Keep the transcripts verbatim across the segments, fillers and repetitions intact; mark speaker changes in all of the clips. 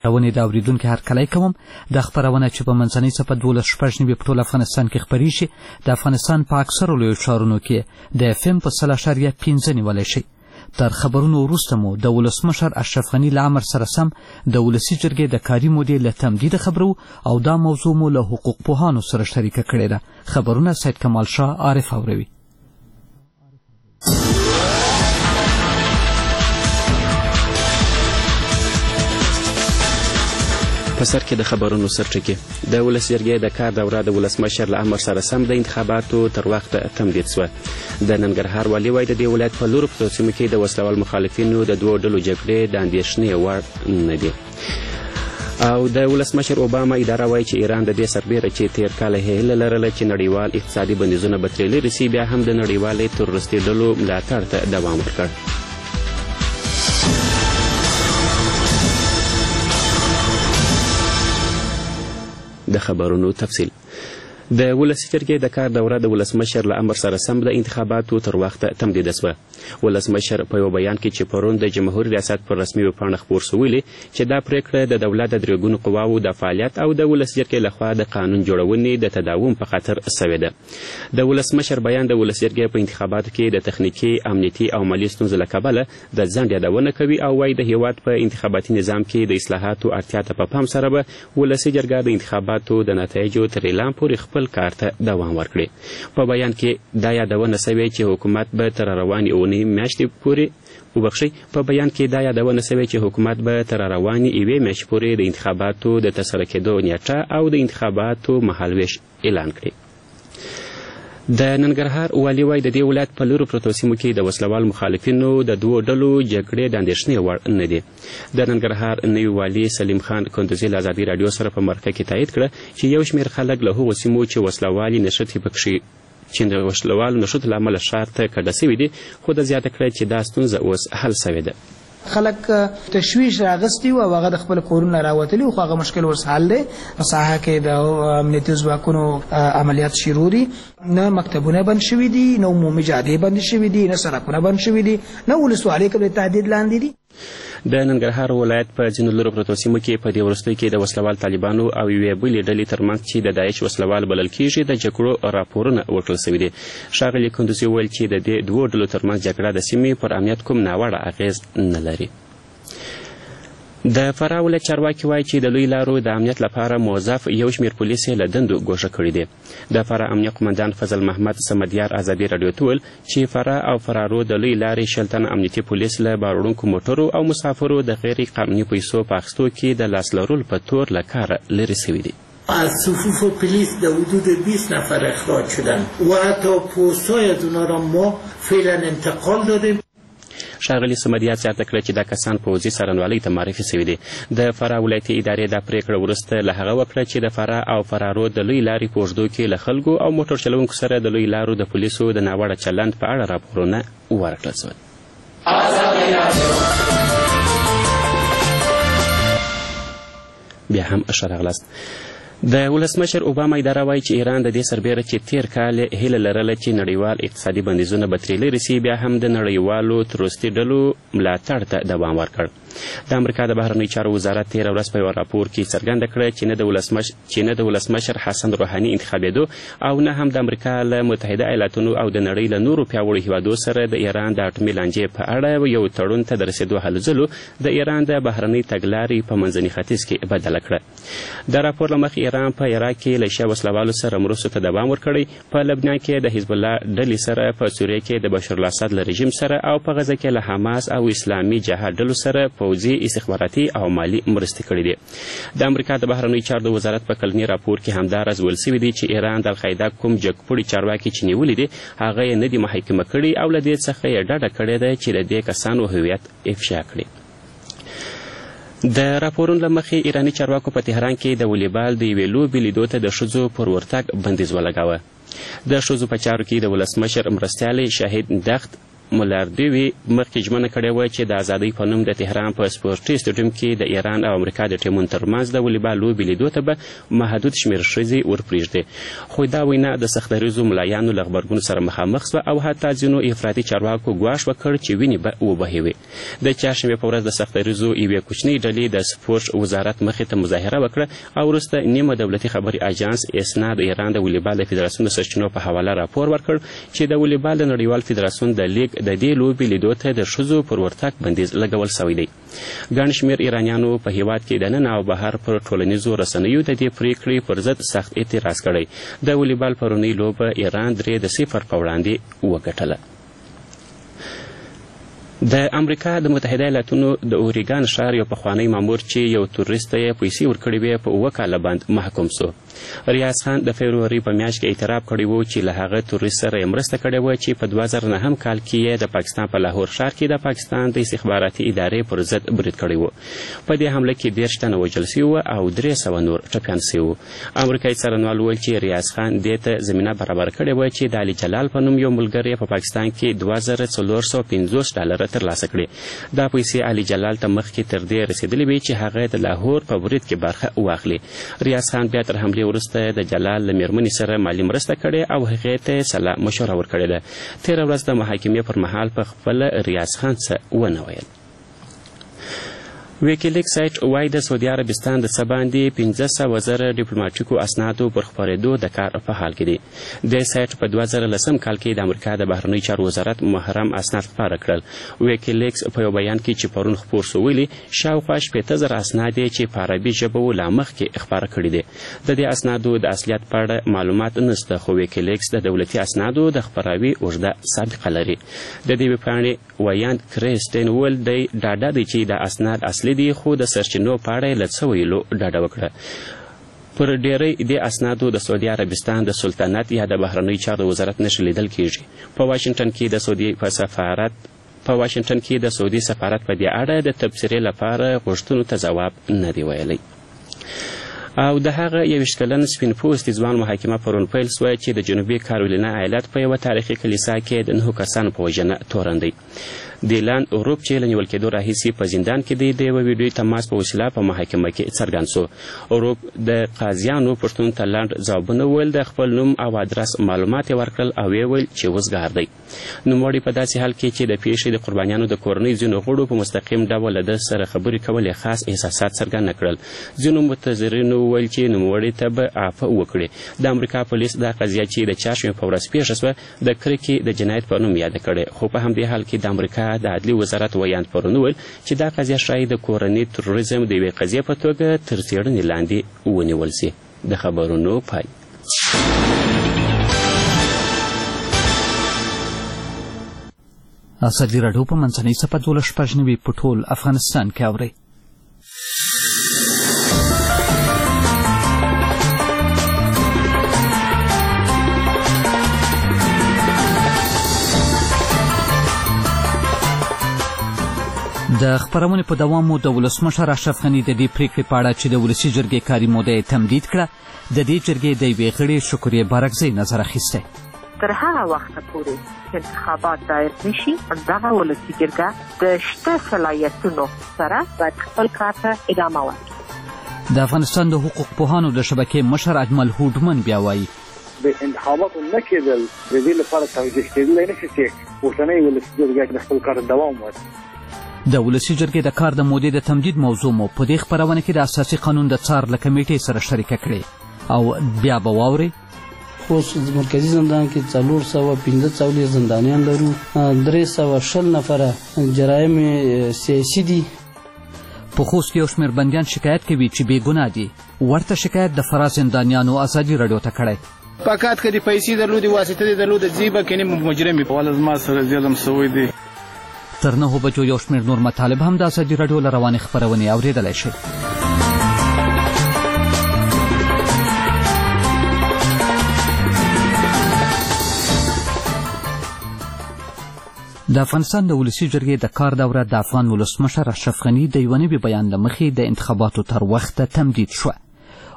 Speaker 1: خپرونې د اورېدونکي هرکلی کوم. دا خپرونه چې په منځنۍ څپه دولس شپږ نوي په ټول افغانستان کې خپریږي د افغانستان په اکثرو لویو ښارونو کې د اف ام په سل اشاریه پنځه نیولی شي. تر خبرونو وروسته مو د ولسمشر اشرف غني له امر سره سم د ولسي جرګې د کاري مودې له تمدید خبرو او دا موضوع مو له حقوق پوهانو سره شریکه کړې ده. خبرونه سید کمال شاه عارف اوروي.
Speaker 2: په سر کې د خبرونو سرټکي. د ولس جرګې د کار دوره د ولسمشر له امر سره سم د انتخاباتو تر وخته تمدید شوه. د ننګرهار والي وایي د دې ولایت په لورو پرتو سیمو کې د وسلوال مخالفینو د دوو ډلو جګړې د اندېښنې وړ نه دي. او د ولسمشر اوباما اداره وایي چې ایران د دې سربیره چې تیر کال هیله لرله چې نړیوال اقتصادي بندیزونه به ترې لرې سي بیا هم د نړیوالې تروریستي ډلو ملاتړ ته دوام ورکړ. د خبرونو تفصیل. د ولسي جرګې د کار دوره د ولسمشر له امر سره سم د انتخاباتو تر وخته تمدیده شوه. ولسمشر په یو بیان کې چې پرون د جمهوري ریاست پر رسمي ویبپاڼه خپور شو ویلي چې دا پریکړه د دولت د درې ګونو قواوو د فعالیت او د ولسي جرګې لخوا د قانون جوړونې د تداوم په خاطر سوې ده. د ولسمشر بیان د ولسي جرګې په انتخاباتو کې د تخنیکي، امنیتي او مالي ستونزو له کبله د ځنډ یادونه کوي او وایي د هیواد په انتخاباتي نظام کې د اصلاحاتو اړتیا ته په پام سره به ولسي جرګه د انتخاباتو د نتایجو تر اعلان پورې خپل کار ته دوام ورکړي. په بیان کې دا یادونه سوې چې حکومت به تر روانې اونۍ میاشتې پورې وبخښئ په بیان کې دا یادونه سوې چې حکومت به تر روانې یوې میاشتې پورې د انتخاباتو د ترسره کېدو نیټه او د انتخاباتو مهالویش اعلان کړي. د ننګرهار والي وایي د دې ولایت په لورو پرتو سیمو کې د وسلوال مخالفینو د دوو ډلو جګړې د اندېښنې وړ نه دي. د ننګرهار نوي والي سلیم خان کندوزي له ازادي راډیو سره په مرکه کې تایید کړه چې یو شمېر خلک له هغو سیمو چې وسلوالي نښتې پکښې چې د وسلوالو نښتو له امله ښار ته کډه سوي دي، خو د زیاته کړه چې دا ستونزه اوس حل سوې ده.
Speaker 3: خلک تشویش راغستی و او هغه د خپل کورونه راوتلي خو هغه مشکل ورس حل دی. په ساحه کې د امنیتي ځواکونو عملیات شروع دي، نه مکتبونه بند شوي دي، نه عمومي جادې بند شوي دي، نه سړکونه بند شوي دي، نه ولسوالۍ کې د تهدید لاندې دي.
Speaker 2: د ننګرهار ولایت په ځینو لرو پرتو سیمو کې په دې وروستیو کې د وسلوال طالبانو او یوې بلې ډلې ترمنځ چې د داعش وسلوال بلل کېږي د جګړو راپورونه ورکړل سوي دي. ښاغلي کندوزي وویل چې د دې دوو ډلو ترمنځ جګړه د سیمې پر امنیت کوم ناوړه اغېز نه لري. د فراه ولایت چارواکي وایي چې د لوی لارو د امنیت لپاره موظف یو شمېر پولیس یې له دندو ګوښه کړي دي. د فراه امنیه قمندان فضل محمد سمدیار ازادي راډیو ته وویل چې فراه او فرارو د لوی لارې شل تنه امنیتي پولیس له باروړونکو موټرو او مسافرو د غیر قانوني پیسو په اخیستو کې د لاس لرلو په تور له کاره لرې سوي دي.
Speaker 4: از صفوف پلیس در حدود بیست نفر اخراج شدن و حتی پست‌های از اونا را ما فعلا انتقال دادیم.
Speaker 2: ښاغلي سمدیار زیاته کړه چې دا کسان پوځي څارنوالۍ ته معرفي سوي دي. د فراه ولایتي ادارې دا پریکړه وروسته له هغه وکړه چې د فراه او فرارو د لوی لارې په اوږدو کې له خلکو او موټر چلوونکو سره د لوی لارو د پولیسو د ناوړه چلند په اړه راپورونه ورکړل شول. بیا هم ښه راغلاست. د ولسمشر اوباما اداره وایي چې ایران د دې سربیره چې تیر کال هیله لرله چې نړیوال اقتصادي بندیزونه به ترې لرې سي بیا هم د نړیوالو تروریستي ډلو ملاتړ ته دوام ورکړ. د امریکا د بهرنیو چارو وزارت تېره ورځ په یوه راپور کې څرګنده کړه چې نه د ولسمشر چې نه د ولسمشر حسن روحاني انتخابېدو او نه هم د امریکا له متحده ایالاتونو او د نړۍ له نورو پیاوړو هیوادو سره د ایران د اټومي لانجې په اړه یو تړون ته د رسېدو هلو ځلو د ایران د بهرنۍ تګلارې په منځني ختیځ کې بدله کړه. د راپور له مخې ایران په عراق کې له شیا وسلوالو سره مرستو ته دوام ورکړی، په لبنان کې د حزب الله ډلې سره، په سوریه کې د بشار الاسد له رژیم سره او په غزه کې له حماس او اسلامي جهاد ډلو سره پوځي، استخباراتي او مالي مرستې کړي دي. د امریکا د بهرنیو چارو د وزارت په کلني راپور کې همداراز ویل سوي دي چې ایران د القاعده کوم جګپوړي چارواکي چې نیولي دي هغه یې نه دي محاکمه کړي او له دې څخه یې ډډه کړې ده چې د دې کسانو هویت افشا کړي. د راپورونو له مخې ایراني چارواکو په تهران کې د والیبال د یوې لوبې لیدو ته د ښځو پر ورتګ بندیز ولګاوه. د ښځو په چارو کې د ولسمشر مرستیالې شاهد دخت ملاردوی مخکې ژمنه کړې وه چې د ازادۍ په نوم د تهران په سپورټي سټیډیم کې د ایران او امریکا د ټیمونو ترمنځ د والیبال لوبې لیدو ته به محدود شمېر ښځې ورپرېږدي، خو دا وینا د سختدریځو ملایانو له غبرګون سره مخامخ شوه او حتی ځینو افراطي چارواکو ګواښ وکړ چې وینې به وبهوي. د چهارشنبې په ورځ د سختدریځو یوې کوچنۍ ډلې د سپورټ وزارت مخې ته مظاهره وکړه او وروسته نیمه دولتي خبري اژانس اسنا د ایران د والیبال فدراسیون د سرچینو په حواله راپور ورکړ چې د والیبال د نړیوال فدراسیون د لیګ د دې لوبې لیدو ته د ښځو پر ورتګ بندیز لګول سوی دی. ګڼ شمېر ایرانیانو په هیواد کې د نن او بهر پر ټولنیزو رسنیو د دې پریکړې پر ضد سخت اعتراض کړی. د والیبال پرونۍ لوبه ایران درې د صفر په وړاندې وګټله. د امریکا د متحده ایالاتونو د اوریګان ښار یو پخوانی مامور چې یو تورست ته یې پیسې ورکړې وې په اووه کاله بند محکوم سو. ریاض خان د فبروري په میاشت کې اعتراف کړی و چې له هغه تورست سره یې مرسته کړې وه چې په دوه زره نهم کال کې یې د پاکستان په لاهور ښار کې د پاکستان د استخباراتي ادارې پر ضد برید کړی و. په دې حمله کې دېرش تنه وژل سوي وه او درې سوه نور ټپیان سوي وو. امریکایي څارنوال وویل چې ریاض خان دې ته زمینه برابره کړې وه چې د علي جلال په نوم یو ملګری په پاکستان کې دوه زره څلور سوه پنځوس ډالره ترلاسه کړي. دا پیسې علي جلال ته مخکې تر دې رسېدلې وې چې هغه د لاهور په برید کې برخه واخلي. ریاض خان بیا تر حملې وروسته د جلال له مېرمنې سره مالي مرسته کړې او هغې ته یې سلا مشوره ورکړې ده. تېره ورځ د محاکمې پر مهال په خپله ریاض خان څه ونه ویل. ویکیلیک سایټ وایي د سعودي عربستان د څه باندې پنځه سوه زره ډیپلوماټیکو اسنادو پر خپرېدو د کار په حال کې دی. دې سایټ په دوه زره لسم کال کې د امریکا د بهرنیو چارو وزارت محرم اسناد خپاره کړل. ویکیلیکس په یو بیان کې چې پرون خپور سو ویلي شاوخوا شپېته زره اسناد یې چې په عربي ژبه و لا مخکې خپاره کړي دي. د دې اسنادو د اصلیت په اړه معلومات نشته، خو ویکیلیکس د دولتي اسنادو د خپراوي اوږده سابقه لري. د دې ویبپاڼې ویاند کریسټین وویل دی ډاډه دی چې د اسناد اصلي دي، خو د سرچینو په اړه یې له څه ویلو ډاډه وکړه. پر ډیری دې اسنادو د سعودي عربستان د سلطنت یا د بهرنیو چارو وزارت نښې لیدل کیږي. په واشنګټن کې د سعودي په سفارت په واشنګټن کې د سعودي سفارت په دې اړه د تبصرې لپاره غوښتنو ته ځواب نه دی ویلی. او د هغه یویشت کلن سپین پوستي ځوان محاکمه پرون پیل سوه چې د جنوبي کارولینا ایالت په یوه تاریخي کلیسا کې د نهو کسانو په وژنه تورن دی. دیلان اوروپ چې له نیول کېدو راهیسې په زندان کې دی د یوه ویډیوي تماس په وسیله په محاکمه کې څرګند سو. اوروپ د قاضیانو پوښتنو ته لنډ ځوابونه وویل، د خپل نوم او ادرس معلومات یې ورکړل او ویې ویل چې وزګار دی. نوموړی په داسې حال کې چې د پیښې د قربانیانو د کورنۍ ځینو غړو په مستقیم ډول له ده سره خبرې کول یې خاص احساسات څرګند نه کړل. ځینو متظرینو وویل چې نوموړي ته به عفوه وکړي. د امریکا پولیس دا قضیه چې د چهارشنبې په ورځ پیښه سوه د کرکې د جنایت په نوم یاده کړې، خو په همدې حال کې د امریکا د عدلي وزارت ویاند پرون وویل چې دا قضیه ښایي د کورني تروریزم د یوې قضیې په توګه تر څېړنې لاندې ونیول سي. د خبرونو پای.
Speaker 1: ازادي راډیو په منځنۍ څپه دولس شپږ نوي په ټول افغانستان کې اورئ. د خپرونې په دوام مو د ولسمشر اشرف غني د دې پریکړې په اړه چې د ولسي جرګې کاري موده یې تمدید کړه د دې جرګې د یوې غړي شکریې بارکزۍ نظر اخیستی.
Speaker 5: تر هغه وخته پورې چې انتخابات دایر نشي، دغه ولسي جرګه د شته صلاحیتونو سره باید خپل کار ته ادامه ورکړي.
Speaker 1: د افغانستان د حقوق پوهانو د شبکې مشر اجمل هوډمن بیا وایي
Speaker 6: د انتخاباتو نه کېدل د دې لپاره توجیه کېدلی نشي چې اوسنۍ ولسي جرګه د خپل کار دوام ورکړي.
Speaker 1: د ولسي جرګې د کار د مودې د تمدید موضوع مو په دې خپرونه کې د اساسي قانون د څار له کمیټې سره شریکه کړې او بیا به واورئ.
Speaker 7: اوس مرکزي زندان کې څلور سوه پنځه څلوېښت زندانیان لرو، درې سوه شل نفره جرایم سیاسي دي.
Speaker 1: په خوست کې یو شمېر بندیان شکایت کوي چې بې ګناه دي. ورته شکایت د فراه زندانیانو ازادي راډیو ته کړی.
Speaker 8: فقط که د پیسې درلودې واسطه دې درلوده ځي به کنې مجرم وي. واله زما سره ظلم سوی دی.
Speaker 1: تر نهو بجو یو شمېر نور مطالب هم د ازادي راډیو له روانې خپرونې اورېدلی شئ. د افغانستان د ولسي جرګې د کار دوره د افغان ولسمشر اشرف غني د یوه نوي بیان له مخې د انتخاباتو تر وخته تمدید شوه.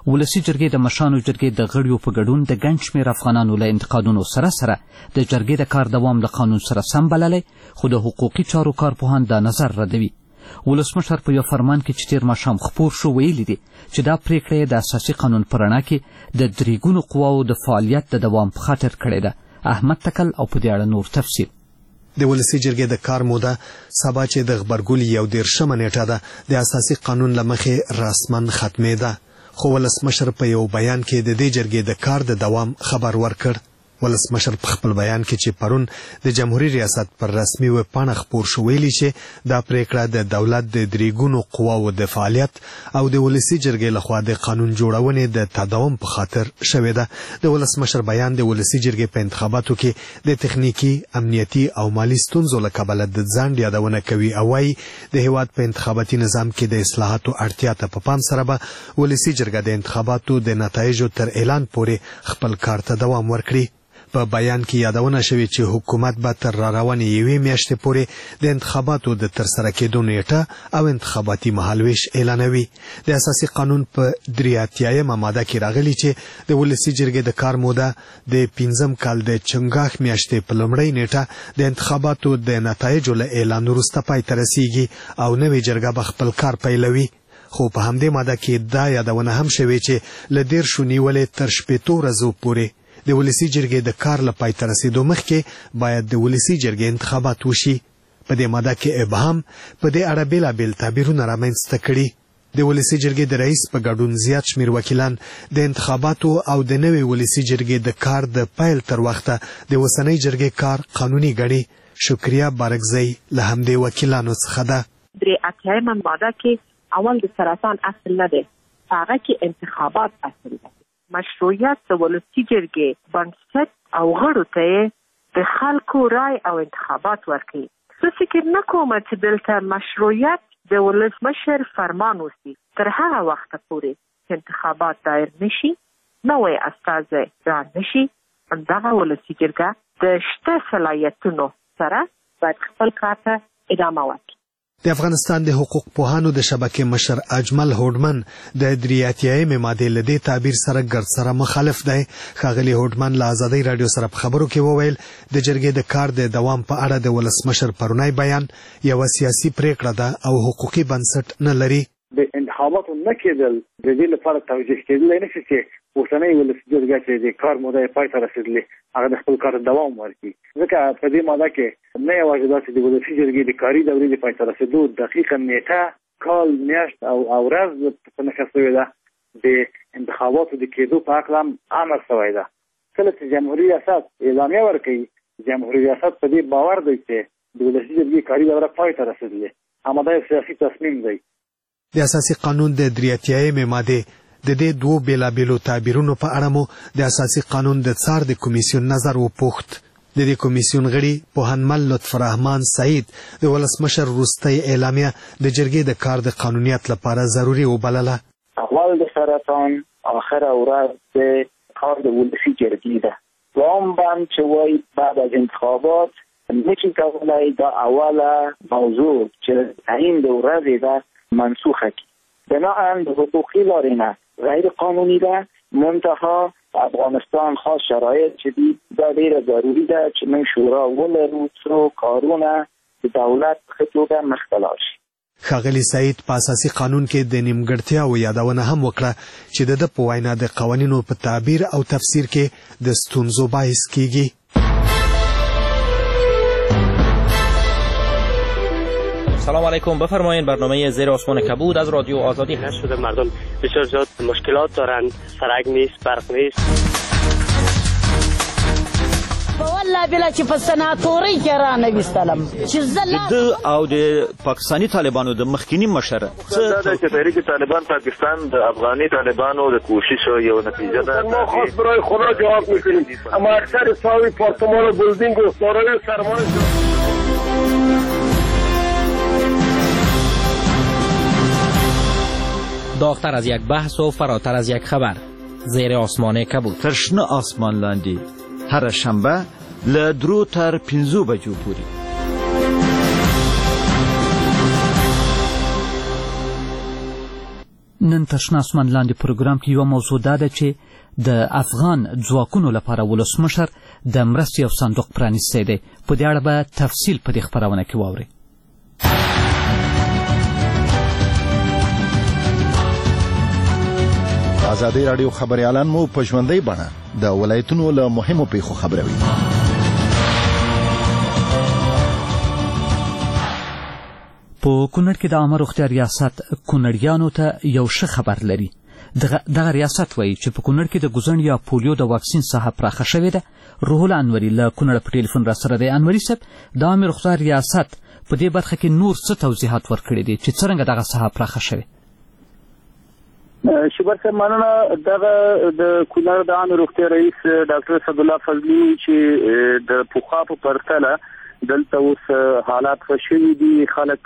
Speaker 1: ولسي جرګې د مشرانو جرګې د غړیو په ګډون د ګڼ شمېر افغانانو له انتقادونو سره سره د جرګې د کار دوام له قانون سره سم بللی، خو د حقوقي چارو کارپوهان دا نظر ردوي. ولسمشر په یو فرمان کې چې تېر ماښام خپور شو ویلي دي چې دا پرېکړه یې د اساسي قانون په رڼا کې د درېګونو قواو د فعالیت د دوام په خاطر کړې ده. احمد تکل او په دې اړه نور تفصیل.
Speaker 9: د ولسي جرګې د کار موده سبا چې د غبرګولي یو دېرشمه نیټه ده د اساسي قانون له مخې رسماً ختمېده، خو ولسمشر په یو بیان کې د دې جرګې د کار د دوام خبر ورکړ. ولسمشر په خپل بیان کې چې پرون د جمهوریت ریاست پر رسمي ویبپاڼه خپور شو ویلي چې دا پریکړه د دولت د درېګونو قواو د فعالیت او د ولسي جرګې لخوا د قانون جوړونې د تداوم په خاطر شوې ده. د ولسمشر بیان د ولسي جرګې په انتخاباتو کې د تخنیکی، امنیتي او مالی ستونزو له کبله د ځنډ یادونه کوي او وايي د هیواد په انتخاباتي نظام کې د اصلاحاتو اړتیا ته په پام سره به ولسي جرګه د انتخاباتو د نتایجو تر اعلان پورې خپل کار ته دوام ورکړي. په بیان کې یادونه شوې چې حکومت به تر راروانې یوې میاشتې پورې د انتخاباتو د ترسره کېدو نیټه او انتخاباتي مهالویش اعلانوي. د اساسي قانون په درې اتیایمه ماده کې راغلي چې د ولسي جرګې د کار موده د پنځم کال د چنګاښ میاشتې په لومړۍ نیټه د انتخاباتو د نتایجو له اعلان وروسته پای ته رسیږي او نوې جرګه به خپل کار پیلوي. خو په همدې ماده کې دا یادونه هم شوې چې له دېرشو نیولې تر شپېتو ورځو پورې د ولسي جرګې د کار له پای ته رسېدو مخکې باید د ولسي جرګې انتخابات وشي. په دې ماده کې ابهام په دې اړه بېلابېل تعبیرونه رامنځته کړي. د ولسي جرګې د رئیس په ګډون زیات شمېر وکیلان د انتخاباتو او د نوې ولسي جرګې د کار د پیل تر وخته د اوسنۍ جرګې کار قانوني ګڼي. شکریه بارکزی له همدې وکیلانو څخه ده.
Speaker 5: درې اتیایمه ماده کې اول د سرطان اصل نه دی، هغه کې انتخابات اصل دی. مشروعیت د ولسي جرګې بنسټ او غړو ته د خلکو رای او انتخابات ورکوي. زه فکر نه کوم چې دلته مشروعیت د ولسمشر فرمان اوسي. تر هغه وخته پورې چې انتخابات دایر نشي، نوی استازی را نشي، همدغه ولسي جرګه د شته صلاحیتونو سره باید خپل کار ته ادامه ورکړي.
Speaker 9: د افغانستان د حقوق پوهانو د شبکې مشر اجمل هوډمن د درې اتیایمې مادې له دې تعبیر سره ګرد سره مخالف دی. ښاغلي هوډمن له ازادۍ راډیو سره په خبرو کې وویل د جرګې د کار د دوام په اړه د ولسمشر پرونی بیان یوه سیاسي پریکړه ده او حقوقي بنسټ نه لري.
Speaker 6: د انتخاباتو نه کېدل د دې لپاره توجیه کېدلی نشي چې اوسنۍ ولسي جرګه چې د کار موده یې پای ته رسېدلې هغه د خپل کار دوام ورکړي. ځکه په دې ماده کې نه یوازې دا چې د ولسي جرګې د کاري دورې د پای ته رسېدو دقیقه نیټه، کال، میاشت او ورځ په نښه شوې ده، د انتخاباتو د کېدو په هکله هم امر شوی ده. کله چې جمهوري ریاست اعلامیه ورکوي، جمهوري ریاست په دې باور دی چې د ولسي جرګې کاري دوره پای ته رسېدلې. همدا یو سیاسي تصمیم دی.
Speaker 9: د اساسي قانون د درې اتیایمې مادې د دې دوو بېلابېلو تعبیرونو په اړه مو د اساسي قانون د څار د کمیسیون نظر وپوښت. د دې کمیسیون غړي پوهنمل لطف رحمان سعید د ولسمشر وروستۍ اعلامیه د جرګې د کار د قانونیت لپاره ضروري وبلله.
Speaker 10: اول د سرطان آخره ورځ د کار د ولسي جرګې ده. دوام بند چې وایي بعد از انتخابات نشي کولی دا اوله موضوع چې تعیین د ورځې ده منسوخه کړي. بناهن د حقوقي لارې نه غیر قانوني ده، منتها افغانستان خاص شرایط چې دي دا ډیره ضروري ده چې موږ شورا ولرو څو کارونه د دولت په ښه توګه مخته لاړ شي.
Speaker 9: ښاغلي سعید په اساسي قانون کې د نیمګړتیاوو یادونه هم وکړه چې د ده په وینا د قوانینو په تعبیر او تفسیر کې د ستونزو باعث کیږي.
Speaker 11: سلام علیکم، بفرمایید. برنامه زیر آسمان کبود از رادیو آزادی هست. شده مردم بسیار زیاد مشکلات دارند، سرک نیست، برق نیست.
Speaker 12: والله بلا چې په سناتوري کې را نه وستلم چې زله
Speaker 13: د او د پاکستانی طالبانو د مخکینی مشر
Speaker 14: دا د تحریک طالبان پاکستان د افغاني طالبانو د کوشش یو نتیجه ده.
Speaker 15: ما خاص برای خدا جواب میکنیم، اما اکثر ساوی پارتمان و بلدینگ و سارای سرمایه
Speaker 11: داغتر از یک بحث و فراتر از یک خبر. زیر آسمان کبود.
Speaker 13: ترشنه آسمان لاندې هر شنبه له درو تر پنځو بجو پورې.
Speaker 1: نن تر شنه اسمان لاندې پروګرام کې یوه موضوع دا ده چې د افغان ځواکونو لپاره ولسمشر د مرستې یو صندوق پرانیستی دی. په دې اړه به تفصیل په دې خپرونه کې واورئ.
Speaker 16: ازادي راډیو خبريالان مو په ژوندۍ بڼه د ولایتونو له مهمو پیښو خبروي.
Speaker 1: په کونړ کې د عامه روغتیا ریاست کونړیانو ته یو ښه خبر لري. دغه ریاست وایي چې په کونړ کې د ګوزڼ یا پولیو د واکسین ساحه پراخه شوې ده. روح الله انوري له کونړ په ټلیفون را سره دی. انوري صاحب، د عامه روغتیا ریاست په دې برخه کې نور څه توضیحات ورکړي دي چې څرنګه دغه ساحه پراخه شوې؟
Speaker 10: شبر صاحب، مننه. دغه د کونړ د عامه روغتیا رئیس ډاکټر صد الله فضلي چې د پوخا په پرتله دلته اوس حالات ښه شوي دي، خلک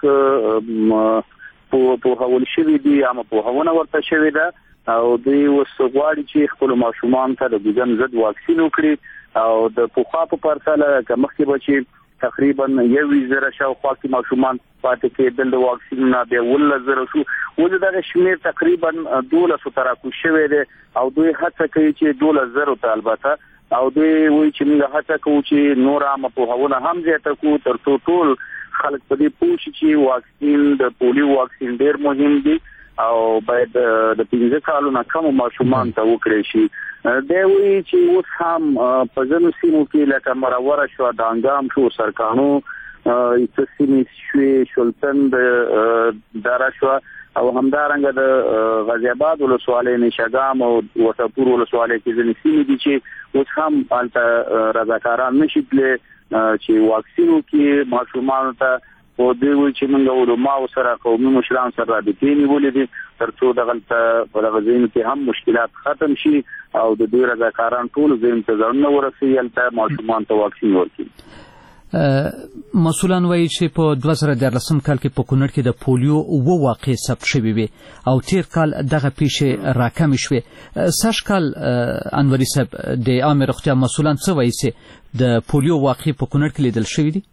Speaker 10: پوهول شوي دي، عامه پوهونه ورته شوې ده او دوی اوس غواړي چې خپلو ماشومانو ته د ګوزن ضد واکسین وکړي. او د پوخا په پرتله که مخکې به چې تقریبا یوویشت زره شاوخوا کې ماشومان پاتې کېدل د واکسین نه، بیا اوولس زره شو. اوس دغه شمېر تقریبا دولسو ته راکوز شوی دی او دوی هڅه کوي چې دولس زرو ته، البته او دوی وایي چې موږ هڅه کوو چې نور عامه پوهونه هم زیاته کړو تر څو ټول خلک په دې پوه شي چې واکسین د پولیو واکسین ډېر مهم دی او باید د پنځه کالو نه کمو ماشومان ته وکړی شي. دی وایي چې اوس هم په ځینو سیمو کې لکه مروره شوه، دانګام شو، سرکانو څه سیمې شوې، شلتن دره شوه او همدارنګه د غازي آباد ولسوالۍ نشاګام او وټپور ولسوالۍ کې ځینې سیمې دي چې اوس هم هلته رضاکاران نشي تللی چې واکسین وکړي ماشومانو ته. او دوی وایي چې موږ علماو سره، قومي مشرانو سره رابطې نیولې دي تر څو دغلته په دغه ځایونو کې هم مشکلات ختم شي او د دوی رضاکاران ټولو ځایونو ته ځانونه ورسوي، هلته ماشومانو ته واکسین ورکړي.
Speaker 1: مسؤلان وایي چې په دوه زره دیارلسم کال کې په کونړ کې د پولیو اووه واقعې ثبت شوې وې او تیر کال دغه پیښې راکمې شوې. سږ کال انوري صاحب د عامه روغتیا مسؤلان څه وایي چې د پولیو واقعې په کونړ کې لیدل شوې دي؟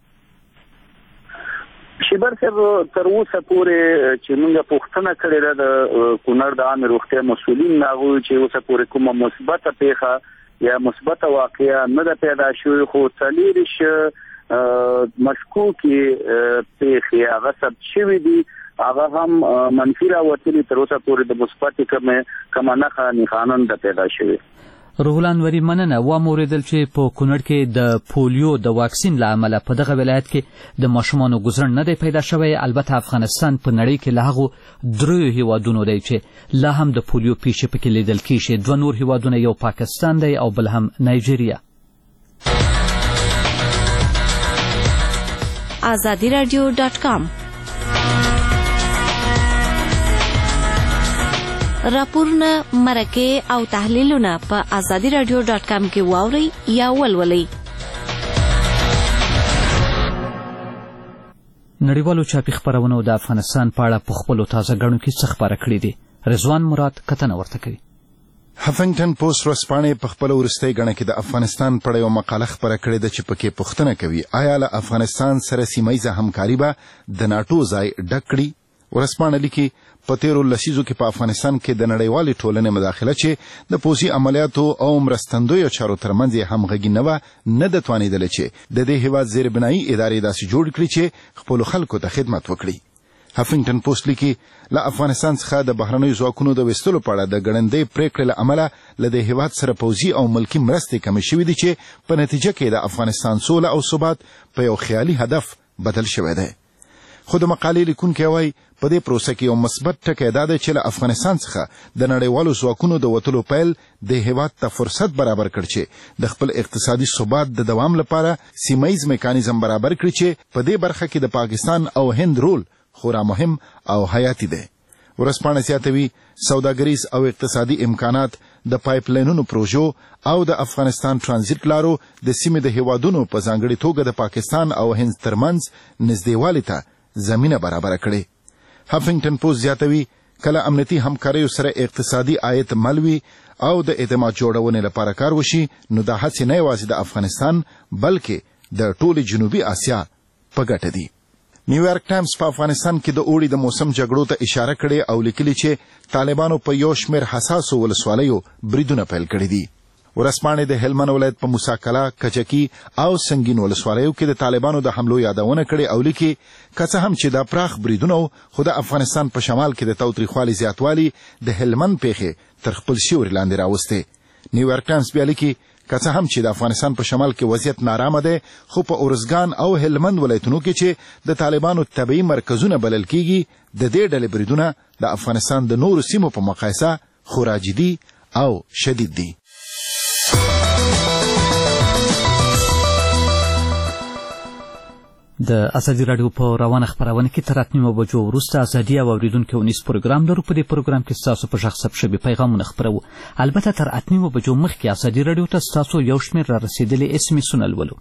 Speaker 10: شبر صاحب، تر اوسه پورې چې موږ پوښتنه کړې ده د کونړ د عامه روغتیا مسؤلین نه، هغوی چې اوسه پورې کومه مثبته پیښه یا مثبته واقعه نه ده پیدا شوې، خو څلېرویشت مشکوکې پیښې هغه ثبت شوي دي، هغه هم منفي راوتلي. تر اوسه پورې د مثبتې کومه نښه نښانه نه ده پیدا شوې.
Speaker 1: روح الله انوري، مننه. واورېدل چې په کونړ کې د پولیو د واکسین له امله په دغه ولایت کې د ماشومانو ګوزڼ نه دی پیدا شوی. البته افغانستان په نړۍ کې له هغو دریو هیوادونو دی چې لا هم د پولیو پیښې پکې لیدل کېږي. دوه نور هیوادونه، یو پاکستان دی او بل هم نایجیریا.
Speaker 17: آزادی رادیو ډاټ کام راپورونه، مرکې او تحلیلونه په آزادی رادیو ډاټ کام کې واورئ یا ولولئ.
Speaker 1: نړیوالو چاپي خپرونو د افغانستان په اړه په خپلو تازه ګڼو کې څه خپاره کړي دي. رضوان مراد کتنه ورته کوي.
Speaker 16: هفنګټن پوسټ ورځپاڼې په خپل وروستۍ غڼه کې د افغانستان په اړه یو مقاله خپره کړې ده چې پکې پوښتنه کوي آیا له افغانستان سره سیمایي همکاري به د ناټو ځای ډک کړي. ورځپاڼه لیکي په تیرو لسیزو کې په افغانستان کې د نړیوالې ټولنې مداخله چې د پوځي عملیاتو او مرستندویو چارو ترمنځ همغږي نه وه، نه ده توانېدله چې د دې هېواد زیربنایي ادارې داسې جوړ کړي چې خپلو خلکو ته خدمت وکړي. هفنګټن پوسټ لیکي له افغانستان څخه د بهرنیو ځواکونو د ویستلو په اړه د ګړندۍ پریکړې له امله له دې هېواد سره پوځي او ملکي مرستې کمې شوې دي چې په نتیجه کې د افغانستان سوله او ثبات په یو خیالي هدف بدل شوی دی. خو د مقالې لیکونکی وایي په دې پروسه کې یو مثبت ټکی دا دی چې له افغانستان څخه د نړیوالو ځواکونو د وتلو پیل د هېواد ته فرصت برابر کړ چې د خپل اقتصادي ثبات د دوام لپاره سیمایي میکانیزم برابر کړي چې په دې برخه کې د پاکستان او هند رول خورا مهم او حیاتي دی. ورځپاڼه زیاتوي سوداګریز او اقتصادي امکانات، د پایپ لاینونو پروژو او د افغانستان ترانزیت لارو د سیمې د هیوادونو په ځانګړي توګه د پاکستان او هند ترمنځ نږدېوالي ته زمینه برابره کړې. هفنګټن پوسټ زیاتوي کله امنیتي همکاریو سره اقتصادي عاید ملوي او د اعتماد جوړونې لپاره کار وشي نو دا هڅې نه یوازې د افغانستان بلکې د ټولې جنوبي اسیا په ګټه دي. نیویارک ټایمز په افغانستان کې د اوړي د موسم جګړو ته اشاره کړې او لیکلي چې طالبانو په یو شمېر حساسو ولسوالیو بریدونه پیل کړي دي. ورځپاڼې د هلمند ولایت په موسی کلا، کچکي او سنگین ولسوالیو کې د طالبانو د حملو یادونه کړې او لیکي که څه هم چې دا پراخ بریدونه خو د افغانستان په شمال کې د تاوتریخوالي زیاتوالي د هلمند پیښې تر خپل سیوري لاندې راوستې. نیویارک ټایمز بیا لیکي که څه هم چې د افغانستان په شمال کې وضعیت نارامه دی، خو په ارزګان او هلمند ولایتونو کې چې د طالبانو طبیعي مرکزونه بلل کیږي، د دې ډلې بریدونه د افغانستان د نورو سیمو په مقایسه خورا جدي او شدید دي.
Speaker 1: د ازادي راډیو په روانه خپرونه کې تر اتنیمو بجو وروسته ازادي او اوریدونکو ونیس پروګرام لرو. په دې پروګرام کې ستاسو په غږ ثبت شوي پیغامونه خپروو. البته تر اتنیمو بجو مخکې ازادي راډیو ته ستاسو یو شمېر را رسېدلي اس ام اسونه لولو.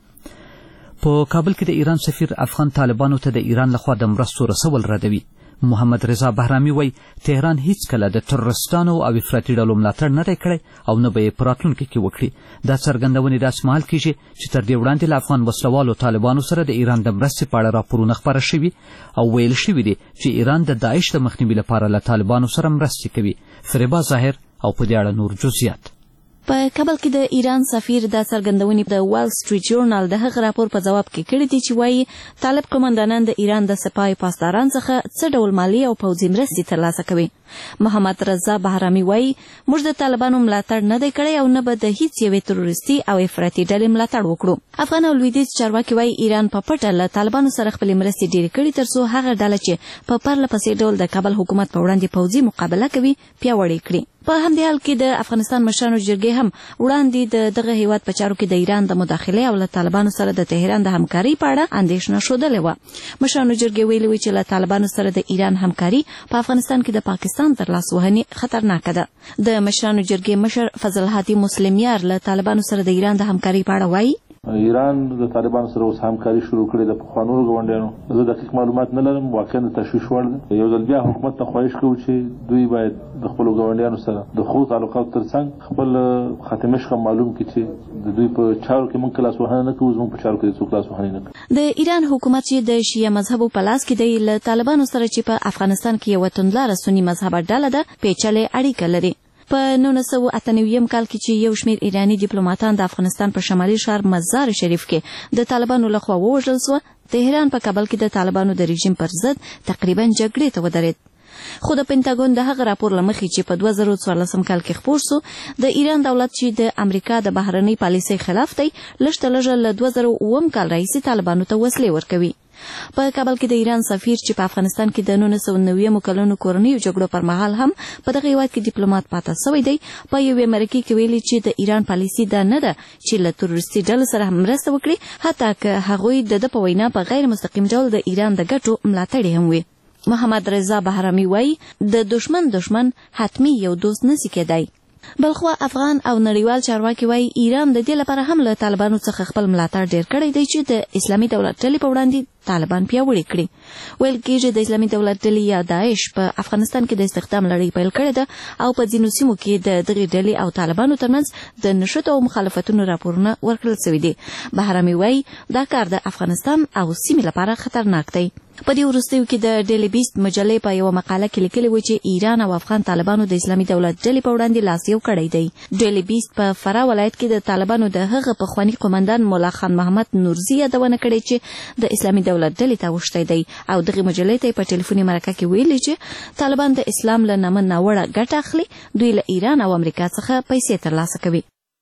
Speaker 1: په کابل کې د ایران سفیر افغان طالبانو ته د ایران لخوا د مرستو رسول ردوي. محمد رضا بهرامي وایي تهران هیڅکله د تروریستانو او افراطي ډلو ملاتړ نه دی کړی او نه به یې په راتلونکي کې وکړي. دا څرګندونې داسې مهال کېږي چې تر دې وړاندې له افغان وسلوالو طالبانو سره د ایران د مرستې په اړه راپورونه خپاره شوي او ویل شوي دي چې ایران د داعش د مخنیوي لپاره له طالبانو سره مرستې کوي. فریبا ظاهر او په دې اړه نور جزئیات.
Speaker 17: په کابل کې د ایران سفیر د څرګندونې د وال سټریټ ژورنال د هغه راپور په جواب کې کړی دی چې وایي طالب قومندانان د ایران د سپاه پاسداران څخه څه ډول مالی او پوځي مرستې ترلاسه کوي. محمد رضا بهرامي وایي موږ د طالبانو ملاتړ نه دی کړی او نه به د هیڅ یوې تروریستي او افراطي ډلې ملاتړ وکړو. افغان او لویدیځ چارواکي وایي ایران په پټه له طالبانو سره خپلې مرستې ډېرې کړي تر څو هغه ډله چې په پرله پسې ډول د کابل حکومت په وړاندې پوځي مقابله کوي پیاوړې کړي. په همدې حال کې د افغانستان مشرانو جرګې هم وړاندې د دغه هیواد په چارو کې د ایران د مداخلې او له طالبانو سره د تهران د همکارۍ په اړه اندېښنه ښودلې وه. مشرانو جرګې ویلي وو چې له طالبانو سره د ایران همکاري په افغانستان کې د پاکستان تر لاسوهنې خطرناکه ده. د مشرانو جرګې مشر فضل هادي مسلمیار له طالبانو سره د ایران د همکارۍ په اړه وایي
Speaker 18: ایران د طالبانو سره اوس همکاري شروع کړې ده. پخوانو ګاونډیانو زه دقیق معلومات نه لرم، واقعا د تشویش وړ ده. یو ځل بیا حکومت ته خواهش کوو چې دوی باید د خپلو ګاونډیانو سره د ښو تعلقاتو تر څنګ خپل خاتمه شخه معلوم کړي چې د دوی په چارو کې موږ لاسوهنه نه کوو، زموږ په چارو کې څوک لاسوهنه نه کوي. د ایران حکومت چې د شیعه مذهبو په لاس کې دی له طالبانو سره چې په افغانستان کې یوه توندلاره سني مذهبه ډله ده پیچلې اړیکه لري. په نولس سوه اته نوي کال کې چې یو شمېر ایراني ډیپلوماتان د افغانستان په شمالي ښار مزار شریف کې د طالبانو لخوا ووژل سوه، تهران په کابل کې د طالبانو د رژیم پر ضد تقریبا جګړې ته ودرېد. خو د پینټاګون د هغه راپور له مخې چې په دوه زره څوارلسم کال کې خپور سو د ایران دولت چې د امریکا د بهرنۍ پالیسۍ خلاف دی لږ تر لږه له دوه زره اووم کال راهیسې طالبانو ته وسلې ورکوي. په کابل کې د ایران سفیر چې په افغانستان کې د نولس سوه نوي کلونو کورنیو جګړو پر مهال هم په دغه هیواد کې ډیپلومات پاته سوی دی، په یوې مرکې کې ویلي چې د ایران پالیسي دا نه ده چې له تروریستي ډلو سره مرسته وکړي، حتی که هغوی د ده په وینا په غیر مستقیم ډول د ایران د ګټو ملاتړي هم وي. محمد رضا بهرامي وایي د دشمن دشمن حتمی یو دوست نسی کېدی. بلخوا افغان او نړیوال چارواکي وایي ایران د دې لپاره هم له طالبانو څخه خپل ملاتړ ډېر کړی دی چې د اسلامي دولت ډلې په وړاندې طالبان پیاوړي کړي. ویل کېږي د اسلامي دولت ډلې یا داعش په افغانستان کې د استخدام لړۍ پیل کړې ده او په ځینو سیمو کې د دغې ډلې او طالبانو ترمنځ د نښتو او مخالفتونو راپورونه ورکړل سوي دي. بهرامي وایي دا کار د افغانستان او سیمې لپاره خطرناک دی. په دې وروستیو کې د ډیلی بیست مجلې په یوه مقاله کې لیکلي و چې ایران او افغان طالبانو د اسلامي دولت ډلې په وړاندې لاس یو کړی دی. ډیلی بیست په فراه ولایت کې د طالبانو د هغه پخواني قومندان مولا خان محمد نورزي یادونه کړې چې د اسلامي دولت ډلې ته اوښتی دی او دغې مجلې ته یې په ټلیفوني مرکه کې ویلي چې طالبان د اسلام له نامه ناوړه ګټه اخلي، دوی له ایران او امریکا څخه پیسې ترلاسه کوي.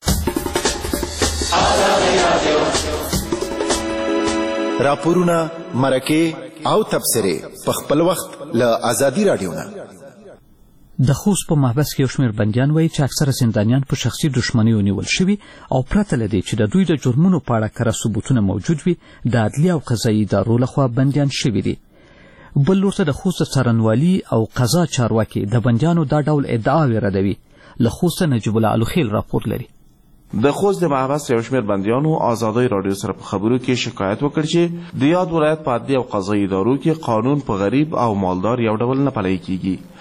Speaker 16: راپورونه، مرکې او تبصرې په خپل وخت له ازادي راډیو نه.
Speaker 1: د خوست په محبس کې یو شمېر بندیان وایي چې اکثره زندانیان په شخصي دښمنیو نیول شوي او پرته له دې چې د دوی د جرمونو په اړه کره ثبوتونه موجود وي د عدلیه او قضایي ادارو لخوا بندیان شوي دي. بل لور ته د خوست څارنوالي او قضا چارواکي د بندیانو دا ډول ادعاوې ردوي. له خوست نجیب الله الوخیل راپور لري.
Speaker 19: د خوست د محبس یو شمېر بندیانو ازادۍ راډیو سره په خبرو کې شکایت وکړ چې د یاد ولایت په عدلیه او قضایي ادارو کې قانون په غریب او مالدار یو ډول نه پلی کیږي.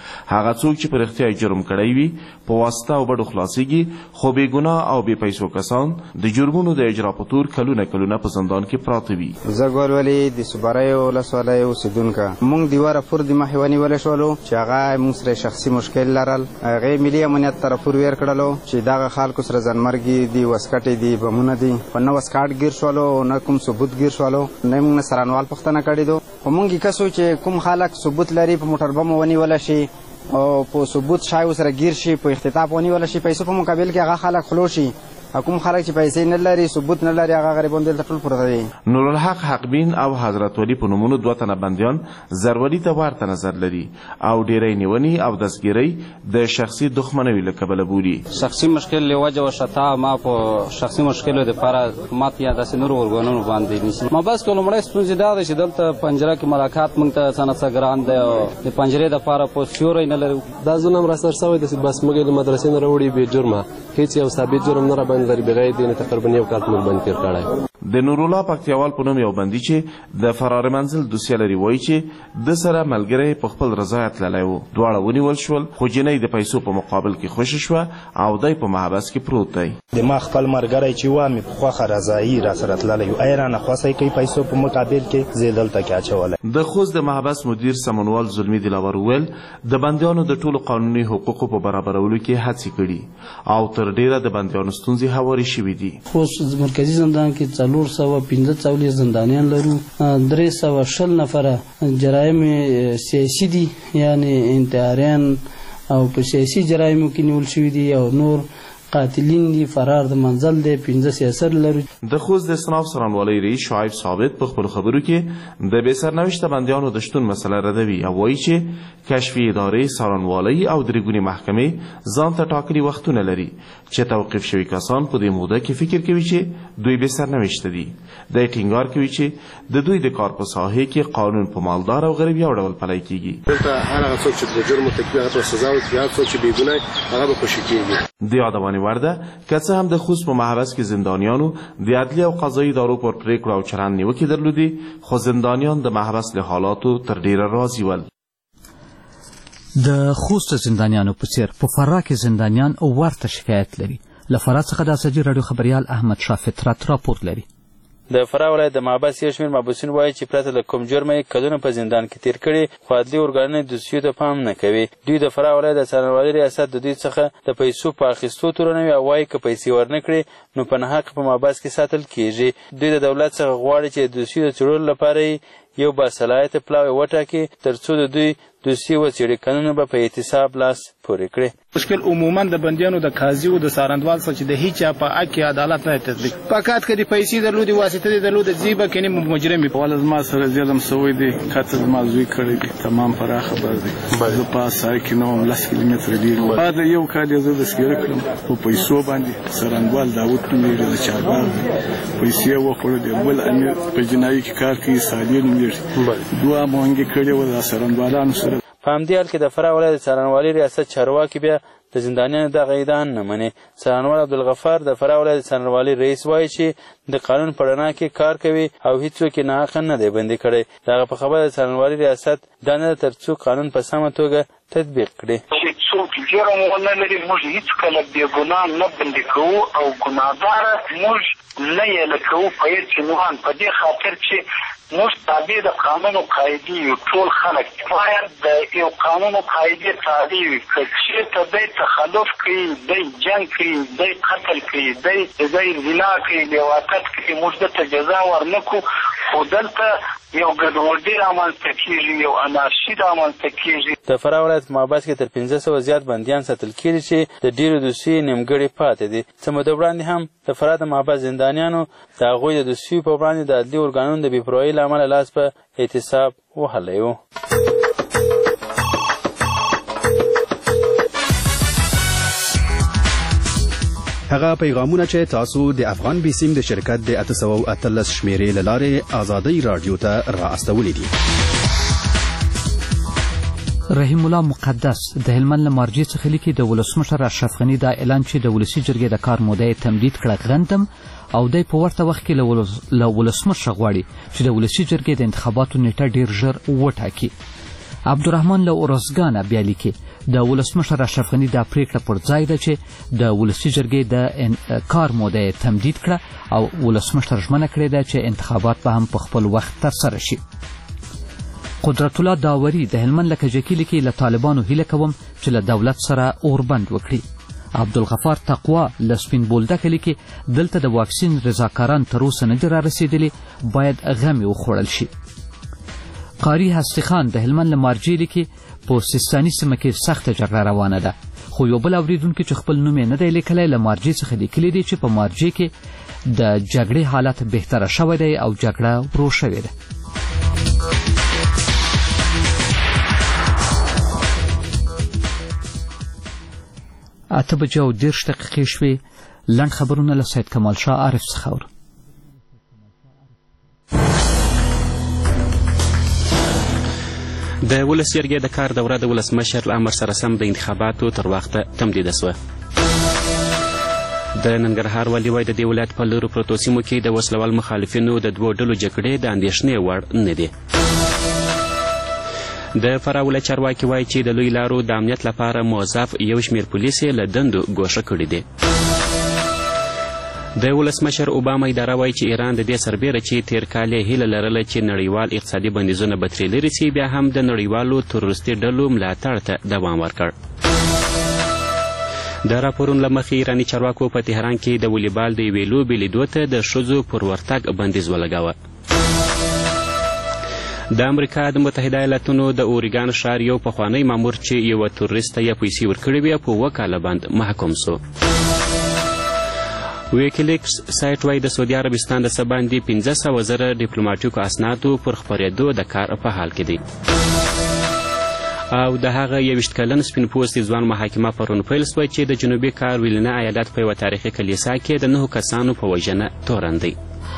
Speaker 19: هغه څوک چې په رښتیا جرم کړی وي په واسطه او بډو خلاصیږي، خو بې ګناه او بې پیسو کسان د جرمونو د اجرا په تور کلونه کلونه په زندان کې پراته وي.
Speaker 20: زه ګل ولي د صبریو ولسوالۍ اوسېدونکی موږ د واره پور د مخې ونیولی شولو چې هغه موږ سره شخصي مشکل لرل. هغې ملي امنیت ته راپور ویر کړلو چې دغه خلکو سره ځانمرګي دي، وسکټې دي، بمونه دي. په نه وسکاټ ګیر شولو نه کوم ثبوت ګیر شولو، نه موږ نه څارنوال پوښتنه کړې دو. خو موږ یې کسو چې کوم خلک ثبوت لري په موټر بم ونیولی شي او په ثبوت شای سره ګیر شي، په اختطاف ونیولی شي، پیسو په مقابل کې هغه خلک خلو شي. کوم خلک چې پیسې نه لري، ثبوت نه لري، هغه غریبان دلته ټول پراته دي.
Speaker 19: نورالحق حقبین او حضرت ولی په نومونو دوه تنه بندیان زرولي ته ورته نظر لري او ډیری نیونې او دستګیرۍ د شخصي دښمنوي له کبله بولي.
Speaker 21: شخصي مشکل له وجه وشتا ما په شخصي مشکلو لپاره حکومت یا داسې نورو ارګانونو باندې نیسي. ما بس که لومړی ستونزې دا ده چې دلته پنجره کې ملاقات موږ ته څه نه څه ګران دی او د پنجرې دپاره په سیوری نه لرو.
Speaker 22: دا ظلم راسره شوی دی، بس موږ یې له مدرسې نه راوړي بې جرمه، هېڅ یو ثابت جرم نه راباندې لري، بغیر دې نه تقریبا یو کال موږ باندې تېر کړی.
Speaker 19: د نورالله پکتیاوال په نوم یو بندي چې د فرار منزل دوسیه لري وایي چې د سره ملګری په خپل رضایت تللی و. دواړه ونیول شول، خو جنۍ د پیسو په مقابل کې خوشې شوه او دی په محبس کې پروت دی.
Speaker 23: د ما خپل ملګری چې و مې په خوښه رضایي راسره تللی و، ای رانه خوښی کوي پیسو په مقابل کې، زه یې دلته کې اچولی.
Speaker 19: د خوست د محبس مدیر سمونوال ظلمي دلاور وویل د بندیانو د ټولو قانوني حقوقو په برابرولو کې هڅې کړي او تر ډیره د بندیانو ستونزې هوارې شوي دي.
Speaker 7: خوست مرکزي زندان کې څلور سوه پنځه څلوېښت زندانیان لرو، درې سوه شل نفره جرایم سیاسي دي، یعنې انتحاریان او په سیاسي جرایمو کې نیول شوي دي، او نور قاتلین دي، فرار د منزل دی، پنځه سیاست لرو.
Speaker 19: د خوست د اصناف څارنوالۍ رئیس شعیب ثابت په خپلو خبرو کې د بې سرنوشته بندیانو د شتون مسله ردوي او وایي چې کشفي ادارې، څارنوالۍ او درې ګونې محکمې ځان ته ټاکلي وختونه لري چې توقیف شوي کسان په دې موده کې فکر کوي چې دوی بې سرنوشته دي. دی ټینګار کوي چې د دوی د کار په ساحې کې قانون په مالدار او غریب یو ډول پلی کیږي.
Speaker 15: دلته هر هغه څوک چې د جرم مرتکب هغه ته سزا ورکړي، هر څوک چې بې ګناه هغه به خوشي کیږي.
Speaker 19: د یادونې وړ ده که څه هم د خوست په محبس کې زندانیانو د عدلي او قضایي ادارو پر پریکړو او چلند نیوکې درلودې، خو زندانیان د محبس له حالاتو تر ډیره راضي ول.
Speaker 1: د خوست زندانیانو په څیر په فراه کې زندانیان ورته شکایت لري. له فراه څخه د ازادي راډیو خبریال احمد شاه فطرت راپور لري.
Speaker 24: د فراه ولایت د محبس یو شمېر محبوسین وایي چې پرته له کوم جرمه یې کلونه په زندان کې تېر کړي، خو عدلي ارګانونه دوسیو ته پام نه کوي. دوی د فراه ولایت د څارنوالۍ ریاست د دوی څخه د پیسو په اخیستو تورنوي او وایي که پیسې ورنه کړي نو په ناحقه په محبس کې ساتل کیږي. دوی د دولت څخه غواړي چې د دوسیو د څېړلو لپاره یو باصلاحیته پلاوی وټاکي تر څو د دوی دوسیې وڅېړي، قانون به په احتساب لاس پورې کړي.
Speaker 8: مشکل عموما د بندیانو د قاضي او د څارنوال څخه چې د هیڅ چا په حق کې عدالت نه تطبیق. فقط که د پیسې درلودې، واسطه دې درلوده، ځي به کنې مجرم وي.
Speaker 18: والا زما سره ظلم سوی دی، قتل زما زوی کړی دی، تمام فراه خبر دی. زه په سای کې نه وم، لس کیلومتره لرې وم. بعد یو کال یې زه دستګیره کړم په پیسو باندې. څارنوال داود نومېږي، د چارباغ پیسې وخوړلې. بل امیر په جنایي کې کار کوي، سادي نومېږي، دوه مهنګې کړې وه د څارنوالانو سره.
Speaker 24: په همدې حال کې د فراه ولایت د څارنوالۍ ریاست چارواکي بیا د زندانیانو دغه ادعا نه مني. څارنوال عبدالغفار د فراه ولایت د څارنوالۍ رئیس وایي چې د قانون په رڼا کې کار کوي او هیڅوک یې ناحقه نه دی بندي کړی. د هغه په خبره د څارنوالۍ ریاست دا نه ده تر څو قانون په سمه توګه تطبیق کړي.
Speaker 10: چې څوک جرم ونه لري، موږ هېڅکله بې ګناه نه بندي کوو او ګناهګاره موږ نه یې لکوو په هېڅ عنوان، په دې خاطر چې موږ تابع د قانون او قاعدې یو. ټول خلک باید د یو قانون او قاعدې تابع وي. که چېرته دی تخلف کوي، دی جنګ کوي، دی قتل کوي، دی دی زنا کوي، لیواطت کوي، موږ دلته جزا ورنه کړو. خو دلته یو ګډوډي رامنځته کېږي، یو انارشي رامنځته کېږي.
Speaker 24: د فراه ولایت په محبس کې تر پنځه سوه زیات بندیان ساتل کېږي چې د ډېرو دوسیو نیمګړې پاتې دي. څه موده وړاندې هم د فراه د محبس زندانیانو د هغوی د دوسیو په وړاندې د عدلي ارګانونو د بېپروایۍ له امله لاس په احتساب وهلی و.
Speaker 25: هغه پیغامونه چې تاسو د افغان بیسیم د شرکت د اته سوه اتلس شمیرې له لارې ازادۍ راډیو ته را استولې دي.
Speaker 1: رحیم الله مقدس د هلمند له مارجې څخه لیکي د ولسمشر اشرف غني دا اعلان چې د ولسي جرګې د کار موده یې تمدید کړه غندم او دی په ورته وخت کې له ولسمشر غواړي چې د ولسي جرګې د انتخاباتو نیټه ډېر ژر وټاکي. عبدالرحمن له اورزګانه بیا لیکي د ولسمشر اشرف غني دا پریکړه پر ځای ده چې د ولسي جرګې د کار موده تمدید کړه او ولسمشر ژمنه کړې ده چې انتخابات به هم په خپل وخت ترسره شي. قدرت الله داوري د هلمند له کجکي لیکي له طالبانو هیله کوم چې له دولت سره اوربند وکړي. عبدالغفار تقوا له سپین بولدکه لیکي دلته د واکسین رضاکاران تر اوسه نه دي رارسېدلي، باید غم یې وخوړل شي. قاری هستي خان د هلمند له مارجې لیکي په سیستاني سیمه کې سخته جګړه روانه ده، خو یو بل اورېدونکي چې خپل نوم یې نه دی لیکلی له مارجې څخه لیکلي دي چې په مارجې کې د جګړې حالت بهتره شوی دی او جګړه ورو شوې ده. اته بجې او دېرش دقیقې شوې. لنډ خبرونه له سید کمال شاه عارف څخه اورو.
Speaker 2: د ولس جرګې د کار دوره د ولسمشر له امر سره سم د انتخاباتو تر وخته تمدیده سوه. د ننګرهار والي وایي د دې ولایت په لرو پرتو سیمو کې د وسلوال مخالفینو د دوو ډلو جګړې د اندېښنې وړ نه دي. د فراه ولایت چارواکي وایي چې د لوی لارو د امنیت لپاره موظف یو شمېر پولیس یې له دندو ګوښه کړي دي. د ولسمشر اوباما اداره وایي چې ایران د دې سربیره چې تیر کال یې هیله لرله چې نړیوال اقتصادي بندیزونه به ترې لرې سي، بیا هم د نړیوالو تروریستي ډلو ملاتړ ته دوام ورکړ. د راپورونو له مخې ایراني چارواکو په تهران کې د ولیبال د یوې لوبې لیدو ته د ښځو پر ورتګ بندیز ولګاوه. د امریکا د متحده ایالاتونو د اورګان ښار یو پخوانی مامور چې یوه تروریست ته یې پیسې ورکړې وې په اووه کاله بند محکوم سو. ویکیلیکس سایټ وایي د سعودي عربستان د څه باندې پنځه سوه زره ډیپلوماټیکو اسنادو پر خپرېدو د کار په حال کې دی. او د هغه یویشت کلن سپین پوستي ځوان محاکمه پرون پیل سوه چې د جنوبي کارولینا ایالت په یوه تاریخي کلیسا کې د نهو کسانو په وژنه تورن دی.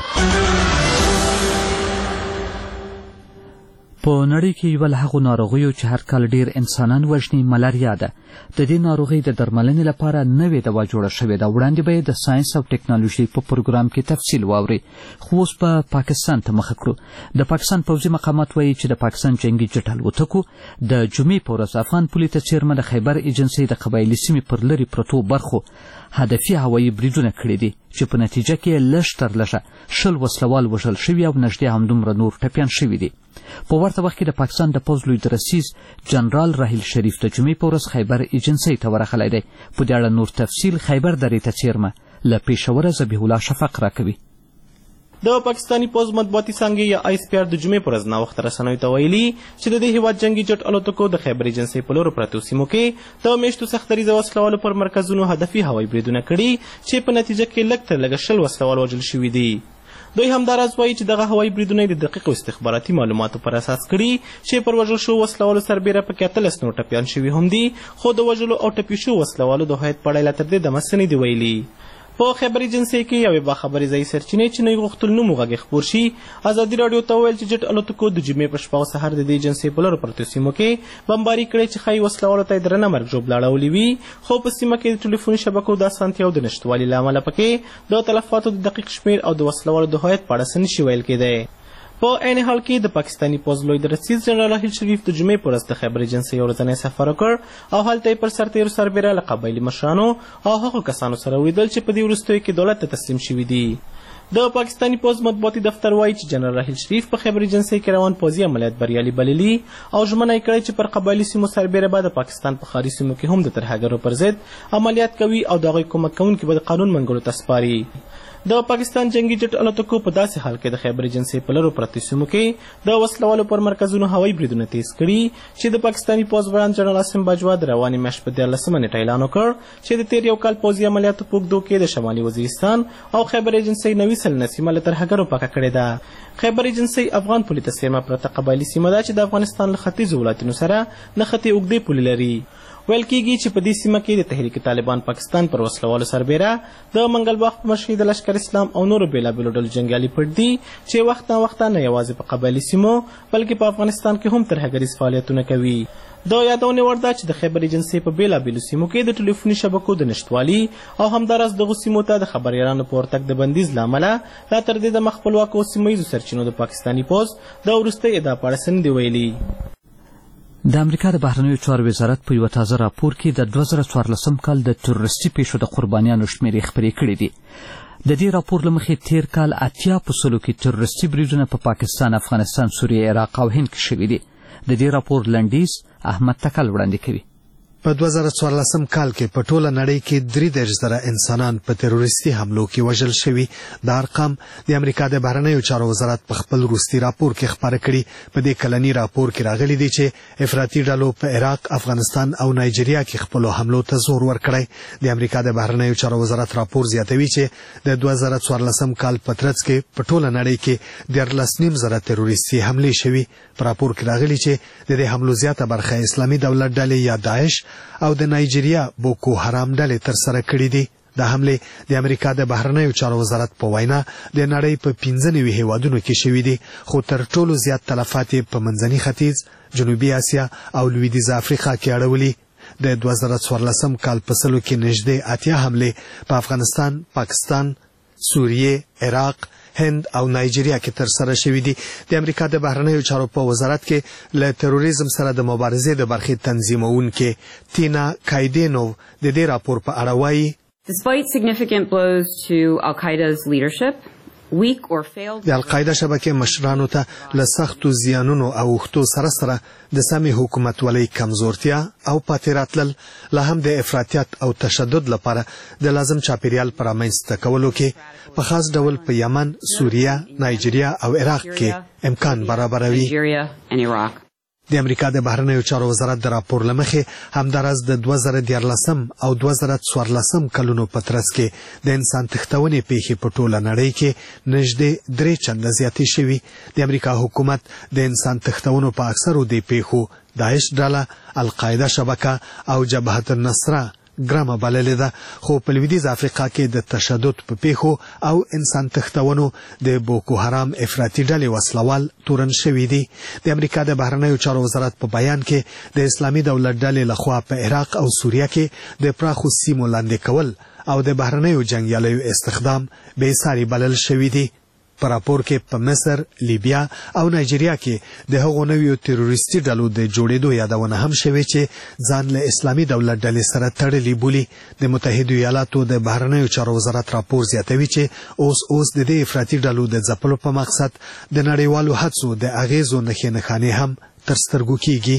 Speaker 1: په نړۍ کې یوه له هغو ناروغیو چې هر کال ډیر انسانان وژني ملاریا ده. د دې ناروغۍ د درملنې لپاره نوې دوا جوړه شوې ده. وړاندې به یې د ساینس او ټکنالوژۍ په پروګرام کې تفصیل واورئ، خو اوس به پاکستان ته مخه کړو. د پاکستان پوځي مقامات وایي چې د پاکستان جنګي جټ الوتکو د جمعې په ورځ افغان پولې ته څیرمه د خیبر ایجنسۍ د قبایلي سیمې پر لرې پرتو برخو هدفي هوایي بریدونه کړي دي چې په نتیجه کې یې لږ تر لږه شل وسلوال وژل شوي او نږدې همدومره نور ټپیان شوي دي. په ورته وخت کې د پاکستان د پوځ لوی درسیز جنرال راحیل شریف د جمعې په ورځ خیبر ایجنسۍ ته ورغلی دی. په دې اړه نور تفصیل خیبر درې ته څیرمه له پېښوره ذبیح الله شفق راکوي.
Speaker 3: د پاکستاني پوځ مطبوعاتي څانګې یا آی اس پی آر د جمعې په ورځ ناوخته رسنیو ته ویلي چې د دې هیواد جنګي جټ الوتکو د خیبر ایجنسۍ په لورو پرتو سیمو کې د میاشتو سختدریزه وسلوالو پر مرکزونو هدفي هوایي بریدونه کړي چې په نتیجه کې لږ تر لږه شل وسلوال وژل شوي دي. دوی همداراز وایي چې دغه هوایي بریدونه د دقیقو استخباراتي معلوماتو پر اساس کړي چې پر وژل شوو وسلوالو سربیره پکې اتلس نور ټپیان شوي هم دي، خو د وژلو او ټپي شوو وسلوالو د هویت په اړه لا تر دې دمه څه نه دي ویلي. په خیبر ایجنسۍ کې یوې باخبرې ځایي سرچینې چې نه یې غوښتل نوم وغږې خپور شي ازادي راډیو ته وویل چې جټ الوتکو د جمعې په شپه او سهار د دې ایجنسۍ په لرو پرتو سیمو کې بمباري کړې چې ښایي وسلوالو ته یې درنه مرګ ژوبله اړولې وي، خو په سیمه کې د ټلیفوني شبکو د اسانتیاو د نشتوالي له امله پکې د تلفاتو د دقیق شمېر او د وسلوالو د هویت په اړه څه نشي ویل کېدی. په عین حال کې د پاکستاني پوځ لوی درسیز جنرال راحیل شریف د جمعې په ورځ د خیبر ایجنسۍ ورځنی سفر وکړ او هلته یې پر سرتېرو سربیره له قبایلي مشرانو او هغو کسانو سره ولیدل چې په دې وروستیو کې دولت ته تسلیم شوي دي. د پاکستاني پوځ مطبوعاتي دفتر وایي چې جنرال راحیل شریف په خیبر ایجنسۍ کې روان پوځي عملیات بریالي بللي او ژمنه یې کړې چې پر قبایلي سیمو سربیره به د پاکستان په ښاري سیمو کې هم د ترهګرو پر ضد عملیات کوي او د هغوی کومک کوونکي به د قانون منګولو ته سپاري. د پاکستان جنگي جټ الوتکو په داسې حال کې د خیبر ایجنسۍ په لرو پرتو سیمو کې د وسلوالو پر مرکزونو هوایي بریدونه تیز کړي چې د پاکستاني پوځ وړاند جنرال عاصم باجوا د روانې میاشت په دیارلسمه نیټه اعلان وکړ چې د تیر یو کال پوځي عملیاتو په اوږدو کې د شمالي وزیرستان او خیبر ایجنسۍ نوي سلنه سیمه له ترهګرو پاکه کړې ده. خیبر ایجنسۍ افغان پولې ته څیرمه پرته قبایلي سیمه ده چې د افغانستان له ختیځو ولایتونو سره نښتې اوږدې پولې لري. ویل کېږي چې په دې سیمه کې د تحریک طالبان پاکستان پر وسلوالو سربیره د منګل باغ په مشرۍ د لشکر اسلام او نورو بېلابېلو ډلو جنګیالي پټ دي چې وخت نا وخته نه یوازې په قبایلي سیمو بلکې په افغانستان کې هم ترهګریز فعالیتونه کوي. د یادونې وړ ده چې د خیبر ایجنسۍ په بېلابېلو سیمو کې د ټلیفوني شبکو د نشتوالي او همداراز دغو سیمو ته د خبریالانو په ورتګ د بندیز له امله لا تر دې دمه خپلواکو سیمه ییزو سرچینو د پاکستاني پوځ د وروستۍ ادعا په اړه څه نه دي ویلي.
Speaker 1: د امریکا د بهرنیو چارو وزارت په یوه تازه راپور کې د دوه زره څوارلسم کال د تروریستي پیښو د قربانیانو شمېرې خپرې کړې دي. د دې راپور له مخې تیر کال اتیا په سلو کې تروریستي بریدونه په پا پاکستان، افغانستان، سوریه، عراق او هند کې شوي دي. د دې راپور لنډیز احمد تکل وړاندې کوي.
Speaker 4: په دوه زره څوارلسم کال کې په ټوله نړۍ کې درې دېرش زره انسانان په تروریستي حملو کې وژل شوي. دا ارقام د امریکا د بهرنیو چارو وزارت په خپل وروستي راپور کې خپاره کړي. په دې کلني راپور کې راغلي دي چې افراطي ډلو په عراق، افغانستان او نایجیریا کې خپلو حملو ته زور ورکړی. د امریکا د بهرنیو چارو وزارت راپور زیاتوي چې د دوه زره څوارلسم کال په ترڅ کې په ټوله نړۍ کې دیارلس نیم زره تروریستي حملې شوي. په راپور کې راغلي چې د دې حملو زیاته برخه اسلامي دولت ډلې یا داعش او د نایجیریا بوکو حرام ډلې ترسره کړي دي. دا حملې د امریکا د بهرنیو چارو وزارت په وینا د نړۍ په پنځه نوي هیوادونو کې شوي دي، خو تر ټولو زیات تلفات یې په منځني ختیځ، جنوبي اسیا او لویدیځه افریقا کې اړولي. د دوه زره څوارلسم کال په سلو کې نږدې اتیا حملې په افغانستان، پاکستان، سوریه، عراق، هند او نایجیریا کې ترسره شوي دي. د امریکا د بهرنیو چارو په وزارت کې له تروریزم سره د مبارزې د برخې تنظیمونکې تینا کایدینو د دې راپور په اړه وایي:
Speaker 5: Despite significant blows to Al-Qaeda's leadership,
Speaker 4: د القاعده شبکې مشرانو ته له سختو زیانونو او اوښتو سره سره د سمې حکومتولۍ کمزورتیا او پاتې راتلل، لا هم د افراطیت او تشدد لپاره د لازم چاپیریال په رامنځته کولو کې په خاص ډول په یمن، سوریه، نایجیریا او عراق کې امکان برابروي. د امریکا د بهرنیو چارو وزارت د راپور له مخې همداراز د دوه زره دیارلسم او دوه زره څوارلسم کلونو په ترڅ کې د انسان تښتونې پیښې په ټوله نړۍ کې نږدې درې چنده زیاتې شوي. د امریکا حکومت د انسان تښتونو په اکثرو دې پیښو داعش ډله، القاعده شبکه او جبهة النصره ګرامه بللې ده، خو په لویدیځ افریقا کې د تشدد په پیښو او انسان تښتونو د بوکو حرام افراطي ډلې وسلوال تورن شوي دي. د امریکا د بهرنیو چارو وزارت په بیان کې د اسلامي دولت ډلې لخوا په عراق او سوریه کې د پراخو سیمو لاندې کول او د بهرنیو جنګیالیو استخدام بې ساري بلل شوي دي. په راپور کې په مصر، لیبیا او نایجیریا کې د هغو نویو تروریستي ډلو د جوړېدو یادونه هم شوې چې ځان له اسلامي دولت ډلې سره تړلي بولي. د متحدو ایالاتو د بهرنیو چارو وزارت راپور زیاتوي چې اوس اوس د دې افراطي ډلو د ځپلو په مقصد د نړیوالو هڅو د اغیزو نښې نښانې هم تر سترګو کیږي.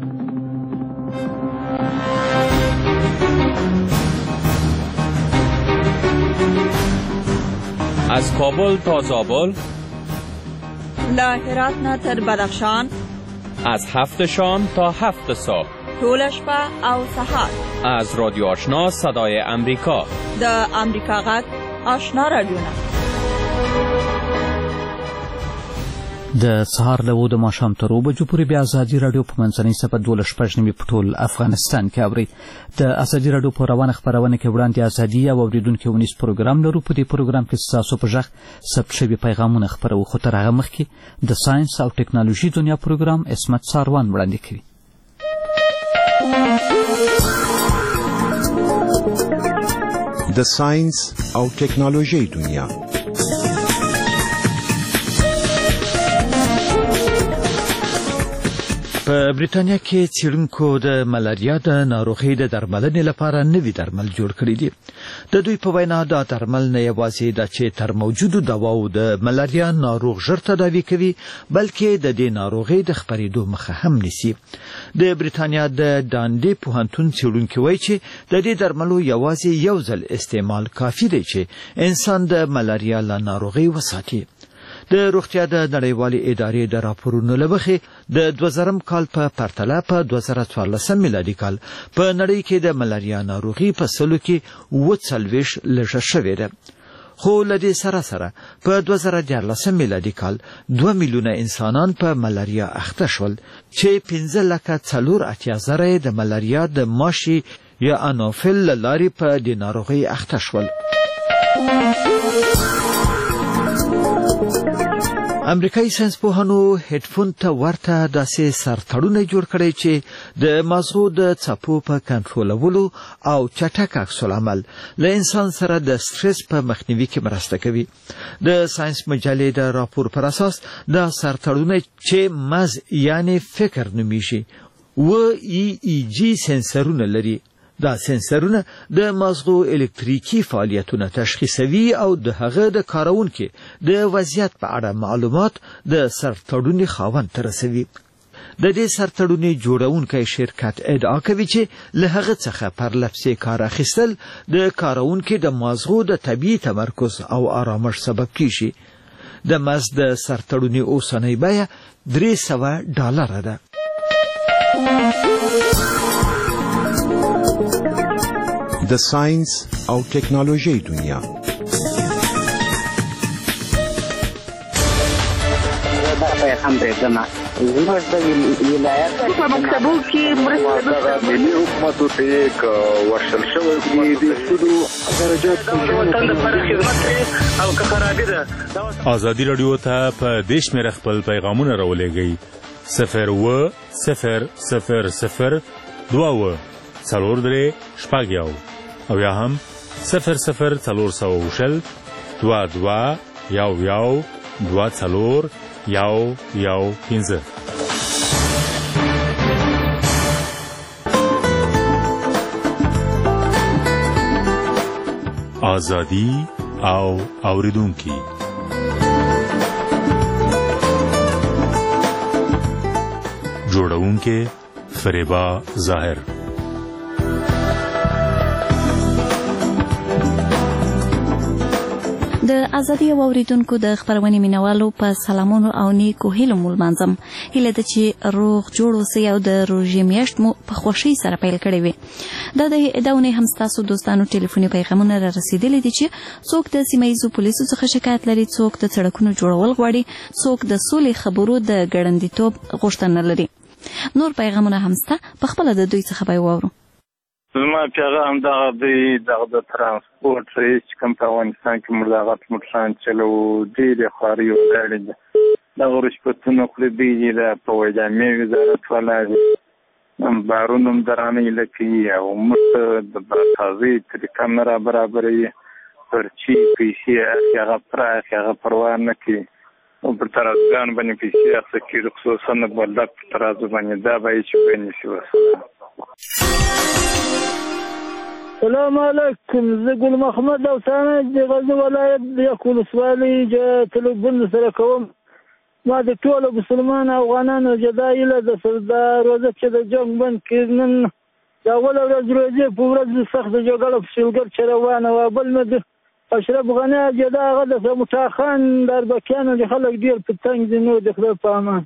Speaker 6: از کابل تا زابل،
Speaker 9: له هرات نه تر بدخشان،
Speaker 6: از هفت شام تا هفت صبح،
Speaker 9: ټوله شپه او سهار،
Speaker 6: از رادیو آشنا صدای امریکا،
Speaker 9: د امریکا غږ آشنا رادیوونه.
Speaker 1: د سهار له اوو د ماښام تر اوو بجو پورې بیا ازادي راډیو په منځنۍ صفحه دولس شپږ نوي په ټول افغانستان کې اورئ. د ازادي راډیو په روانه خپرونه کې وړاندې ازادي او اورېدونکي ونیز پروګرام لرو. په دې پروګرام کې ستاسو په غږ ثبت شوي پیغامونه خپروو، خو تر هغه مخکې د ساینس او ټکنالوژي دنیا پروګرام عصمت ساروان وړاندې کوي.
Speaker 12: د ساینس او ټکنالوژي دنیا.
Speaker 13: په بریتانیا کې څېړونکو د ملاریا د ناروغۍ د درملنې لپاره نوي درمل جوړ کړي دي. د دوی په وینا دا درمل نه یوازې دا چې تر موجودو دواو د ملاریا ناروغ ژر تداوي کوي، بلکې د دې ناروغۍ د خپرېدو مخه هم نیسي. د بریتانیا د ډانډي پوهنتون څېړونکي وایي چې د دې درملو یوازې یو ځل استعمال کافي دی چې انسان د ملاریا له ناروغۍ وساتي. د روغتیا د نړیوالې ادارې د راپورونو له مخې د دوه زرم کال په پرتله په دوه زره څوارلسم میلادي کال په نړۍ کې د ملاریا ناروغي په سلو کې اووه څلوېښت لږه شوې ده. خو له دې سره سره په دوه زره دیارلسم میلادي کال دوه میلیونه انسانان په ملاریا اخته شول چې پنځه لکه څلور اتیا زره د ملاریا د ماشي یا انوفیل له لارې په دې ناروغۍ اخته شول. امریکایي ساینسپوهانو هډفون ته ورته داسې سرتړونی جوړ کړی چې د مغزو د څپو په کنټرولولو او چټک عکس العمل له انسان سره د سټرس په مخنیوي کې مرسته کوي. د ساینس مجلې د راپور پر اساس دا سرتړونی چې مغز یعنی فکر نومیږي و ای ای جی سنسرونه لري. دا سنسرونه د مغزو الکتریکی فعالیتونه تشخیصوي او د هغه د کارونکو د وضعیت په اړه معلومات د سرتړوني خاوند ته رسوي. د دې سرتړوني جوړونکي شرکت ادعا کوي چې له هغه څخه پر لپسې کار اخیستل د کارونکو د مغزو د طبيعي تمرکز او آرامش سبب کیږي. د مزد د سرتړوني اوسنۍ بیه درې سوه ډالره ده.
Speaker 12: د ساينس او ټکنالوژي دنیا.
Speaker 10: دا پیغام درځم زموږ د ولایت په مکتبو کې مرسته ملي حکومت ته ورشل شوی دی د سودو درجات وطن لپاره خدمت او که خرابې ده.
Speaker 11: ازادي رادیو ته په دیش مې خپل پیغامونه راولېږئ صفر و صفر صفر صفر دوه و څلور درې شپږ یو او یا هم صفر صفر څلور سوه وشل دوه دوه یو یو دوه څلور یو یو پنځه. آزادی او اوریدونکي. جوړونکي فریبا ظاهر.
Speaker 14: د ازادي او اوریدونکو د خبرونې مینوالو په سلامونو او نیکو هیلو مول منظم هیله ده چې روغ جوړ اوسئ او د روژې میاشت مو په خوښۍ سره پیل کړې وي. دا د داونې هم ستاسو دوستانو ټلیفوني پیغامونه را رسیدلي دي چې څوک د سیمه ییزو پولیسو څخه شکایت لري، څوک د سړکونو جوړول غواړي، څوک د سولې خبرو د ګړندیتوب غوښتنه لري. نور پیغامونه هم سته، په خپله د دوی څخه به واورو.
Speaker 16: زما پیغام دغه دی دغه د ترانسپورټ رئیس چې کوم په افغانستان کې موږ دغه موټران چلو ډېرې خوارۍ وکړې دي. دغه رشوتونه خولې دی د په ویجامې وزارت ولاړ بارونه هم درانه لکوي او موږ د تازه طریقه نه را برابروي پرچې پیسې اخلي هغه پوره اخلي هغه پروا نه کوي او پر ترازوګانو باندې پیسې اخیستل کېږي خصوصا د بولدک په ترازو باندې دا به یې چې ونیسي. وسلام.
Speaker 17: السلام علیکم. زه ګل محمد اوسانه د غزني ولایت د یک ولسوالۍ تلیفون سره کوم. ما د ټولو مسلمان افغانانو جدایله د سردار روزه چې د جنګ بند کې نن د اوله ورځ روژې په ورځ سخت جګړه په شلګر چې روانه وه. بل مې د اشرف غني جدا هغه د موټا خان د اربکیانو د خلک ډېر په تنګ دي. نو د خدای په امان.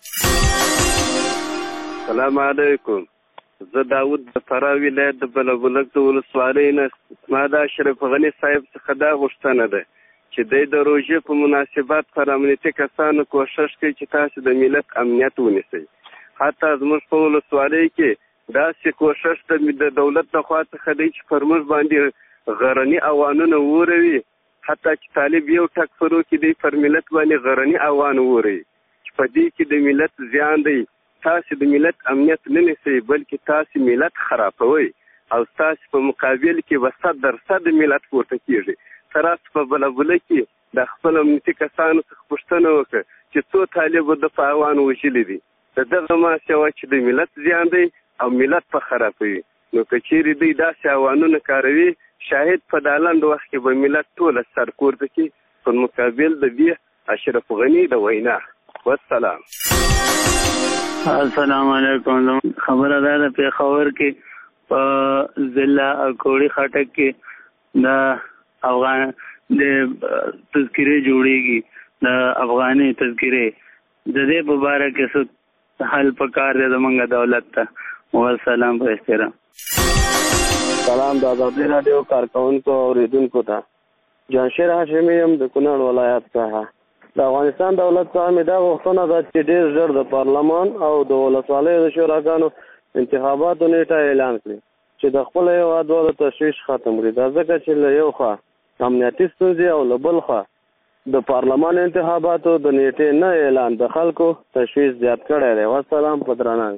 Speaker 20: السلام علیکم. زه داود د فراه ولایت د بلبلک د ولسوالۍ نه ما د اشرف غني صاحب څخه دا غوښتنه ده چې دی د روژې په مناسبت پر امنیتي کسانو کوښښ کوي چې تاسو د ملت امنیت ونیسئ. حتی زموږ په ولسوالۍ کې داسې کوښښ د دولت لخوا څخه دی چې پر موږ باندې غرني اوانونه وروي. حتی چې طالب یو ټک فرو کې دی پر ملت باندې غرني اوان وروي چې په دې کې د ملت زیان دی. تاسو د ملت امنیت نه نیسئ بلکې تاسو ملت خرابوئ او تاسو په مقابل کې به صد درصد ملت پورته کیږي. تاسو په بلبله کې د خپل امنیتي کسانو څخه پوښتنه وکړه چې څو طالبو د پاوان وژلي دي. د دغه ماسیوه چې د ملت زیان دی او ملت په خرابوي. نو که چیرې دوی داسې اوانونه کاروي شاهد په دا لنډ وخت کې به ملت ټوله سر پورته کړي په مقابل د دې اشرف غني د وینا. والسلام.
Speaker 16: السلام علیکم. خبره ده د پېښور کې په ضلع کوړی خاټک کې د افغان د تذکرې جوړیږي د افغاني تذکرې د دې په باره کې څه حل پکار دی زموږ دولت ته. والسلام په احترام.
Speaker 26: سلام د ازادي راډیو کارکونکو او اوریدونکو ته. جانشیر هاشمي یم د کونړ ولایت څخه. د افغانستان دولت څخه مې دا غوښتنه ده چې ډېر ژر د پارلمان او د ولسوالیو د شوراګانو انتخاباتو نیټه اعلان کړي چې د خپل هېواد د تشویش ختم کړي. دا ځکه چې له یو خوا امنیتي ستونزې او له بل خوا د پارلمان انتخاباتو د نیټې نه اعلان د خلکو تشویش زیات کړی دی. والسلام په درناوي.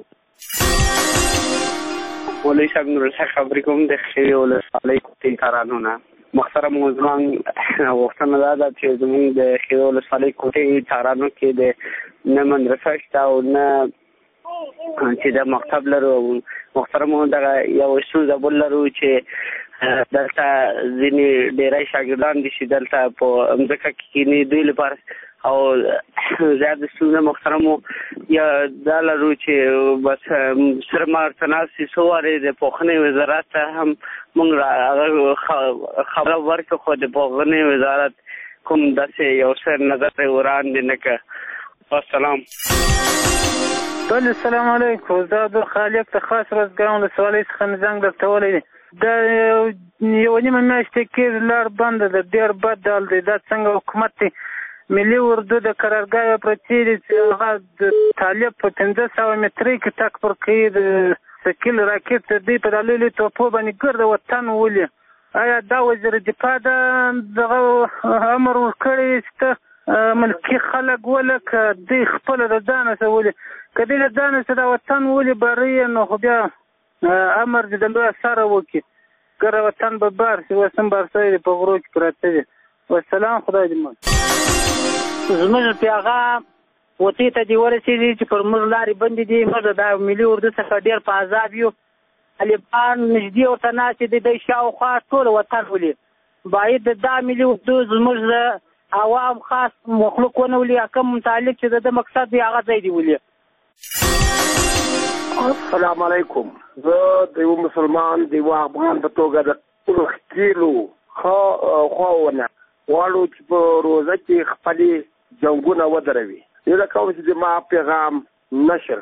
Speaker 27: مولوي صاحب نورالحق خبرې کوم د ښې ولسوالۍ کوټې کارانو نه. محترم موضوعان غوښتنه دا ده چې زموږ د ښې ولسوالۍ کوټې کارانو کې د نه مدرسه شته او نه چې د مکتب لرو. محترمو دغه یو ستونزه بل لرو چې دلته ځینې ډېری شاګردان دي چې دلته په مځکه کې کښېني، دوی لپاره او زیات ستونزه محترمو یا دا لرو چې بس سره ما ورته ناست یو څو وارې د پوهنې وزارت ته هم موږ خبره ورکړه، خو د پوهنې وزارت کوم داسې یو څه نظر وړاندې نه کړ. السلام
Speaker 17: بله السلام علیکم. زه عبدالخالق د خاص روزګان ولسوالۍ څخه مې زنګ درته وهلی دی. دا یوه نیمه میاشتې کېږي لار بنده ده، ډېر بد حال دی. دا څنګه حکومت دی؟ ملي اردو د قرارګاه یو پرتې دي چې هغه د طالب په پنځه سوه مترۍ کې ټک پر کوي، د سکیل راکټ د دوی په دا لوی لوی توپو باندې ګرد وطن ولي. آیا دا وزیر دفاع د دغه امر ورکړی چې ته ملکي خلک ولله که دوی خپله د ځانه څه ولي؟ که دوی د ځانه څه دا وطن ولي بری نو خو بیا امر دې د لویه سره وکړي، ګره وطن به بار شي. اوس هم بار شوی دی، په غرو کې پراته دي. والسلام، خدای دې مل. زموږ پیغام وطې ته دې ورسېدي چې پر موږ لارې بندې دي. موږ د ملي اردو څخه ډېر په عذاب یو. طالبان نږدې ورته ناست دي، د شاوخوا ټول وطن ولي. باید دا ملي اردو زموږ د عوام خاص مخلوق ونه ولي، کوم متعلق چې د مقصد دی هغه ځای دی ولي.
Speaker 7: السلام علیکم. زه د یو مسلمان د یو افغان په توګه د ټولو ښکېلو خواونه غواړو چې په روزه کې خپلې جنګونه ودروي. هیله کوم چې زما پیغام نشر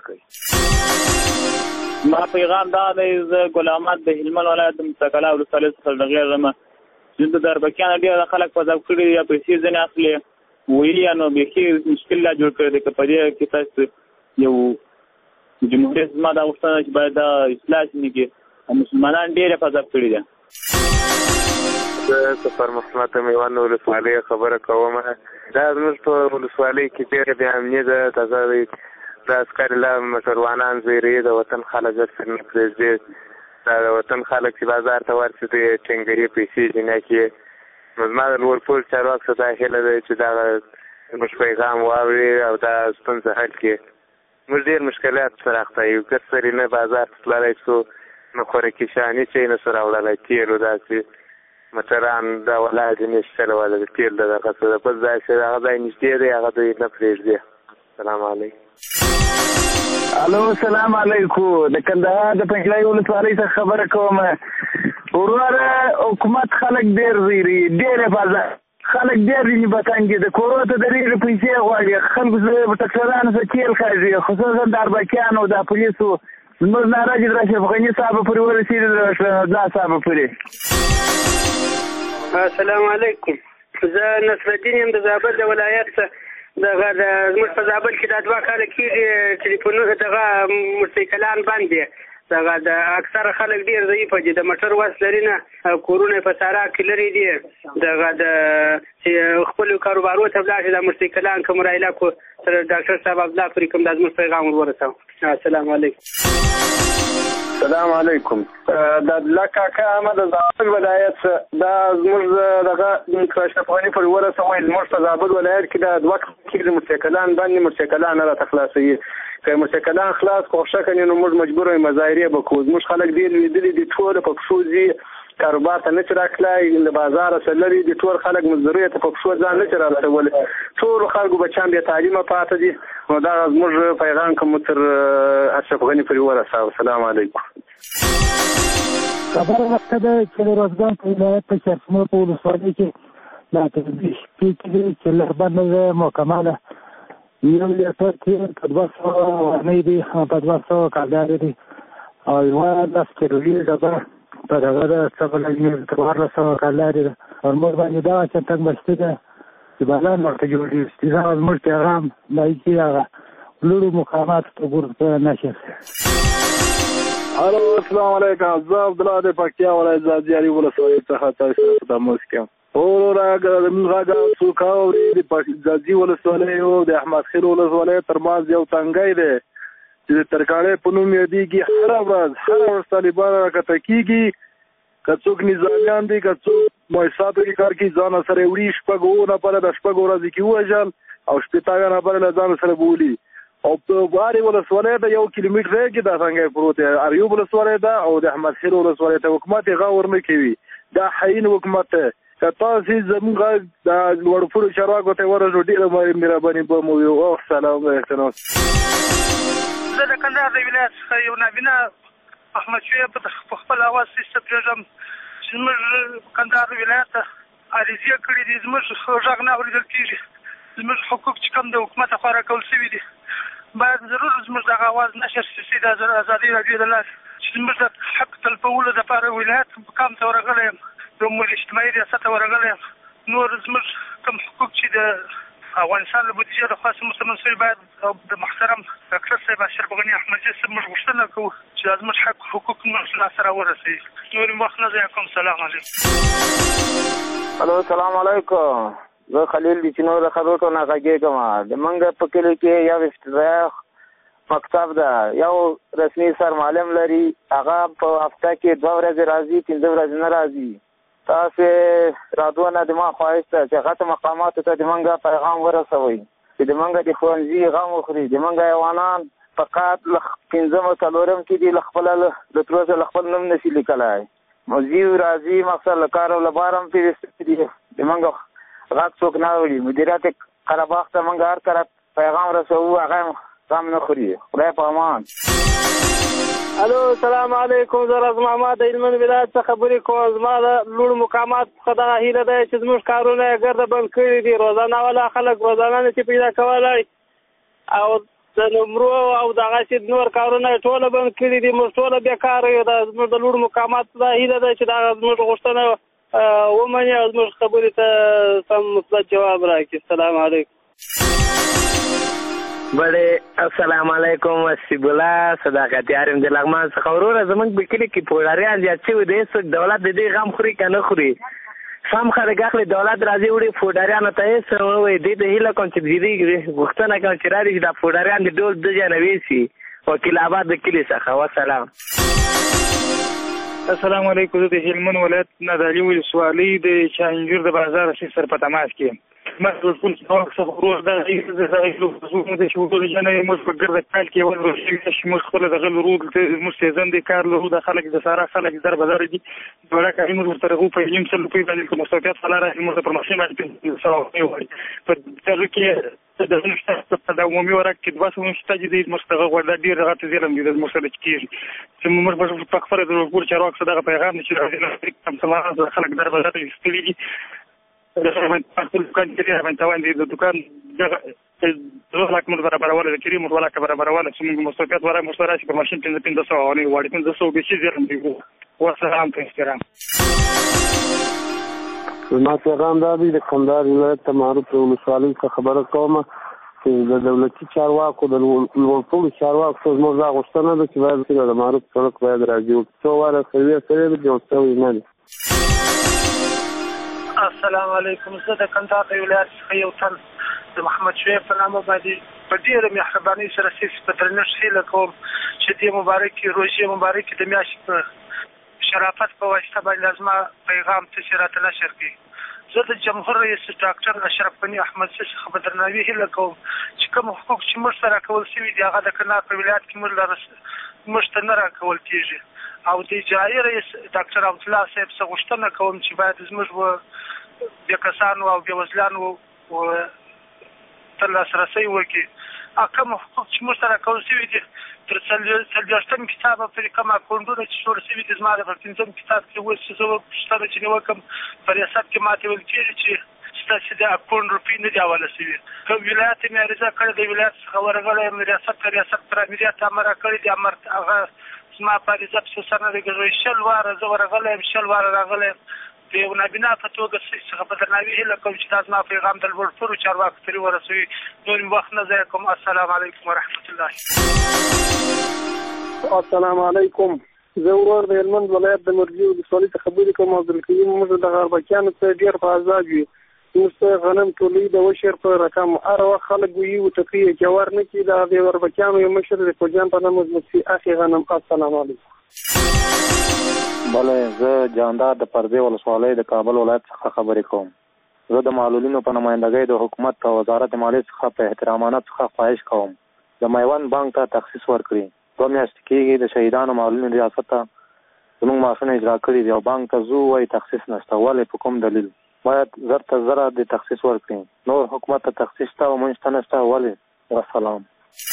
Speaker 7: کړي.
Speaker 8: ما پیغام دا دی، زه ګل احمد د هلمند ولایت د مستقله ولسوالۍ څخه غږېږم چې د دربکیانو ډېر خلک په ذوق کړي یا پیسې ځینې اخلي ویلي، نو بیخي مشکل لا جوړ کړی دی. که په دې کې تاسو یو جمهوریت زما دا غوښتنه چې باید دا اصلاح شي کې مسلمانان ډېر په ذوق کړي دي.
Speaker 15: زه سفر محمد میوند ولسوالۍ خبره کوم. دا زموږ په ولسوالۍ کې ډېره بې امني ده. تازه دی د عسکرې له موټروانان زیرې د وطن خلک ورسره نه پرېږدي. دا د وطن خلک چې بازار ته ورسي د ټینګري پیسې جنیا کړي. نو زما د لوړپول چارواکو ته دا هیله ده چې دغه زموږ پیغام واوري او دا ستونزه حل کړي. موږ ډېر مشکلات سره اخته یو، ګرد سرې نه بازار ته تللی شو، نه خوراکي شیانې چې یې نه سو راوړلی، تیل و داسې موټران دا ولاړ دي نشته ولا د تیل د دغه څه د بل ځای چې هغه ځای نږدې دی هغه دوی نه پرېږدي. السلام علیکم.
Speaker 19: الو السلام علیکم. د کندهار د پنجلۍ ولسوالۍ څخه خبره کوم. وروره حکومت خلک ډېر زیري، ډېر حفاظت خلک ډېر دي بتنګي، د کورو ته د ډېرې پیسې غواړي، خلکو ټکسرانو څخه تیل خاځي، خصوصا د اربکیانو د پولیسو زموږ ناره چې د اشرف غني صاحب پورې ورسېدي، د دا صاحب پورې.
Speaker 27: السلام علیکم. زه نصرالدین یم د زابل د ولایت څخه. دغه د زموږ په زابل کې دا دوه کاله کېږي ټلیفونونه دغه موټرسایکلان بند دي. دغه د اکثره خلک ډېر ضعیفه دي، د موټر وس لري نه، کورونه په صحرا کې لرې دي. دغه د چې خپلو کاروبارو ته ولاړ شي دا موټرسایکلان که مرایله کړو سره ډاکټر صاحب عبدالله پورې کوم دا زموږ پیغام ور ورسوه. السلام علیکم.
Speaker 7: السلام علیکم. د عبدالله کاکا احمد د زابل ولایت دا زموږ دغه اشرف غني پورې ورسوئ. زموږ په زابل ولایت کې دا دوه کېږي موټرسایکلان بند دي، موټرسایکلان نه راته خلاصوي. که موټرسایکلان خلاص کړو ښه که نو موږ مجبور یو مظاهرې به کوو. زموږ خلک ډېر لوېدلي دي، ټوله په پښو ځي، کاروبار ته نه چې راتلای، له بازاره څه لرې دي، ټول خلک مزدورۍ ته په پښو ځان نه چې رارسولی. ټولو خلکو بچیان بې تعلیمه پاته دي. نو دغه زموږ پیغام که مو تر اشرف غني پورې ورسوه. السلام علیکم.
Speaker 17: خبره وخته ده چې د روزګان په ولایت په شرفمه په ولسوالۍ کې دا تدبیر شپې کې دی چې لربنده ده مکمله. یو لیټر تېل په دوه سوه ورنۍ دي، په دوه سوه کالدارې دي، او یوه لس کیلویي ډبه په دغه ده څه بله څوارلس سوه کالدارې ده. پر موږ باندې دغه چټک بستي ده چې بلان ورته جوړېږي. دا زموږ پیغام دی چې هغه لوړو مقاماتو ته ګورته نشر.
Speaker 21: الو السلام علیکم. زه عبدالله د پکتیا ولایت ځاځیاري ولسوالۍ څخه تاسو سره په تماس کې یم. وروره زموږ غږ څوک اوري؟ د ځاځي ولسوالۍ او د احمد خیل ولسوالۍ ترمنځ یو تنګی دی چې د ترکاڼۍ په نوم یادېږي. هره ورځ هره ورځ طالبان راکښته کېږي، که څوک نظامیان دي، که څوک مؤسساتو کې کار کوي، ځان سره یې وړي. شپږ اووه نفره د شپږو ورځې کې ووژل او شپېته اویا نفره له ځان سره بولي. او په باري ولسوالۍ ته یو کیلومتر کې دا څنګه پروت دی اریوب ولسوالۍ ته او د احمد خیل ولسوالۍ ته حکومت غور نه کوي دا حین حکومت که تاسو زموږ د لوړپوړو چارواکو ته ورسو ډېره مهرباني به مو وي او سلام احترام.
Speaker 2: زه د کندهار د ولایت څخه یو نابینا احمد شعیب په خپل اواز سیسته پرېږدم چې زموږ کندهار ولایت ته عریضې کړي دي زموږ غږ نه اورېدل کېږي زموږ حقوق چې کوم د حکومت لخوا راکول شوي دي باید ضرور زموږ دغه اواز نشر شي د ازادۍ راډیو د لارې چې زموږ د حق تلفولو دپاره ولایت مقام ته ورغلی یم د امور اجتماعي ریاست ته ورغلی یم نور زموږ کوم حقوق چې د افغانستان له بودیجې لخوا مستمن شوي باید د محترم ډاکټر صاحب اشرف غني احمدزي صاحب موږ غوښتنه کوو چې دا زموږ حق حقوق موږ لاسته راورسوي. نور وخت نه ضایع کوم. سلام علیکم.
Speaker 27: الو سلام علیکم. زه خلیل د چینو د خبرو نه غږېږم. د منګه په کلي کې یو افتتاح مکتب ده یو رسمي سرمعلم لري هغه په هفته کې دوه ورځې راځي پنځه ورځې نه راځي. تاسې رادونه د ما خواهش ده چې هغه ته مقاماتو ته د منګه پیغام ورسوئ چې د منګه د ښوونځي غم وخوري. د منګه حیوانان فقط له پنځم او څلورم کې دي له خپله د تر اوسه له خپل نوم نشي لیکلی. موزي راځي مقصد له کار او له بار هم تېرې دي د منګه غږ څوک نه اوري. مدیریت قره باغ ته منګه هر کله پیغام رسوو هغه سم نه خوري. خدای په امان.
Speaker 3: الو سلام علیکم. زه راز محمد د هلمند ولایت څخه خبرې کوم. زما د لوړو مقامات څخه دغه هیله ده چې زموږ کارونه یې ګرده بند کړي دي. روزانه والا خلک روزانه نشي پیدا کولی او د نمرو او دغسې نور کارونه یې ټوله بند کړي دي. موږ ټوله بېکاره یو. دا زموږ د لوړو مقاماتو دا هیله ده چې دغه زموږ غوښتنه ومني او زموږ خبرې ته سم مثبت جواب راکړي. السلام علیکم.
Speaker 27: بڑے السلام علیکم. حسیب الله صداقت یارم د لغمان څخه وروره زمونږ په کلي کې پوډاریان زیات شوي دی. څوک دولت د دې غم خوري که نه خوري سم خلک اخلي دولت راځي وړي پوډاریانو ته هېڅ ونه وایي. دې ته هیله کوم چې دې غوښتنه کوم چې راشي چې دا پوډاریان د ډول د ځای نه ویسي وکیل آباد د کلي څخه. وسلام.
Speaker 3: السلام علیکم. زه د هلمند ولایت نه د علي ولسوالۍ د چانجور د بازار سر په تماس کې یم. مسؤل كل سواق صفروه ده يغلو خصوصا ده شو دول جانا مش بقدر قال كي ولا شيء مش خلى ده غل رود مستزن دي كارلو هو ده خلق ده سارا خلق ضرب درجي ولا كان مش ترغو في يمسل في بعض المستويات فلا راح المر برمشي بعد سواء يوري فتركي ده نشتغل تداومي وركد بس مستجد مستغى ولا دير غات زيلم دي المسألة كتير ثم مش بشوف تكفر ده بقول شراك صدقة بيغام نشيل كم سماع خلق ضرب درجي استليجي دکان کې راځم ته وایي د دکان دغه لاک مر برابرواله د کریم ولا کا برابرواله چې موږ مستقات ورای مستراشي په ماشين کې پنځه سوه او نه وړي پنځه سوه به شي زرم دی و سلام ته احترام.
Speaker 18: ما پیغام دا دی د کندهار ولایت ته معروف ولسوالۍ څخه خبره کوم چې د دولتي چارواکو د لوړپوړو چارواکو زموږ دا غوښتنه ده چې باید د معروف سړک باید راځي څو واره سروې سره د جوړ شوی نه دی.
Speaker 2: السلام علیکم. زه د کندهار د ولایت څخه یو تن د محمد شعیب په نامه باندې په ډېره مهربانۍ سره سیس په درنښت هیله کوم چې دې مبارکې روژې مبارکې د میاشتې په شرافت په واسطه باندې زما پیغام ته چې راته نشر کړي. زه د جمهور رئیس ډاکټر اشرف غني احمدزي څخه په درناوي هیله کوم چې کوم حقوق چې موږ ته راکول شوي دي هغه د کندهار په ولایت کې موږ ته نه راکول کېږي او د اجرایي رئیس ډاکټر عبدالله صاحب څخه غوښتنه کوم چې باید زموږ بې کسانو او بې وزلانو ته لاسرسی وکړي. کوم حقوق چې موږ ته راکول شوي دي تر څلوېښتم کتابه پورې کوم اکاونټونه چې جوړ شوي دي زما د په پنځم کتاب کې اوس چې زه پوښتنه چې وکړم په ریاست کې ماته ویل کېږي چې ستاسې د اکاونټ روپۍ نه دي حواله شوي. کوم ولایت یې مې عریضه کړې د ولایت څخه ورغلی یم ریاست ته ریاست پر امریت امر کړی دی امر هغه زما په عریضه پسې سر نه دی ګرځوی. شل واره زه ورغلی یم شل واره راغلی یم د یو نابینا په توګه څخه په درناوي هیله کوم چې دا زما پیغام د لوړپوړو چارواکو پورې ورسوي. نور مې وخت نه ضایع کوم. السلام علیکم ورحمت الله.
Speaker 21: السلام علیکم. زه ورور د هلمند ولایت د مرجي ولسوالۍ څخه خبرې کوم. عبدالکریم موږ د غربکیانو څخه ډېر په عذاب یو. موږ ته غنم ټولۍ د وشر په رقم هر وخت خلک وایي وټکي جوار نه کړي. دا د غربکیانو یو مشر د فوجیان په نامه مفتي اخي غنم. السلام علیکم.
Speaker 22: بله زه جاندار د پردې ولسوالۍ د کابل ولایت څخه خبرې کوم. زه د معلولینو په نمایندګۍ د حکومت او وزارت مالیې څخه په احترامانه څخه خواهش کوم د میوند بانک ته تخصیص ورکړي. دوه میاشتې کېږي د شهیدانو معلولینو ریاست ته زموږ معاشونه اجرا کړي دي او بانک ته ځو وایي تخصیص نشته. ولې په کوم دلیل؟ باید زر ته زره د تخصیص ورکړي. نور حکومت ته تخصیص شته او موږ ته نشته. ولې؟ والسلام.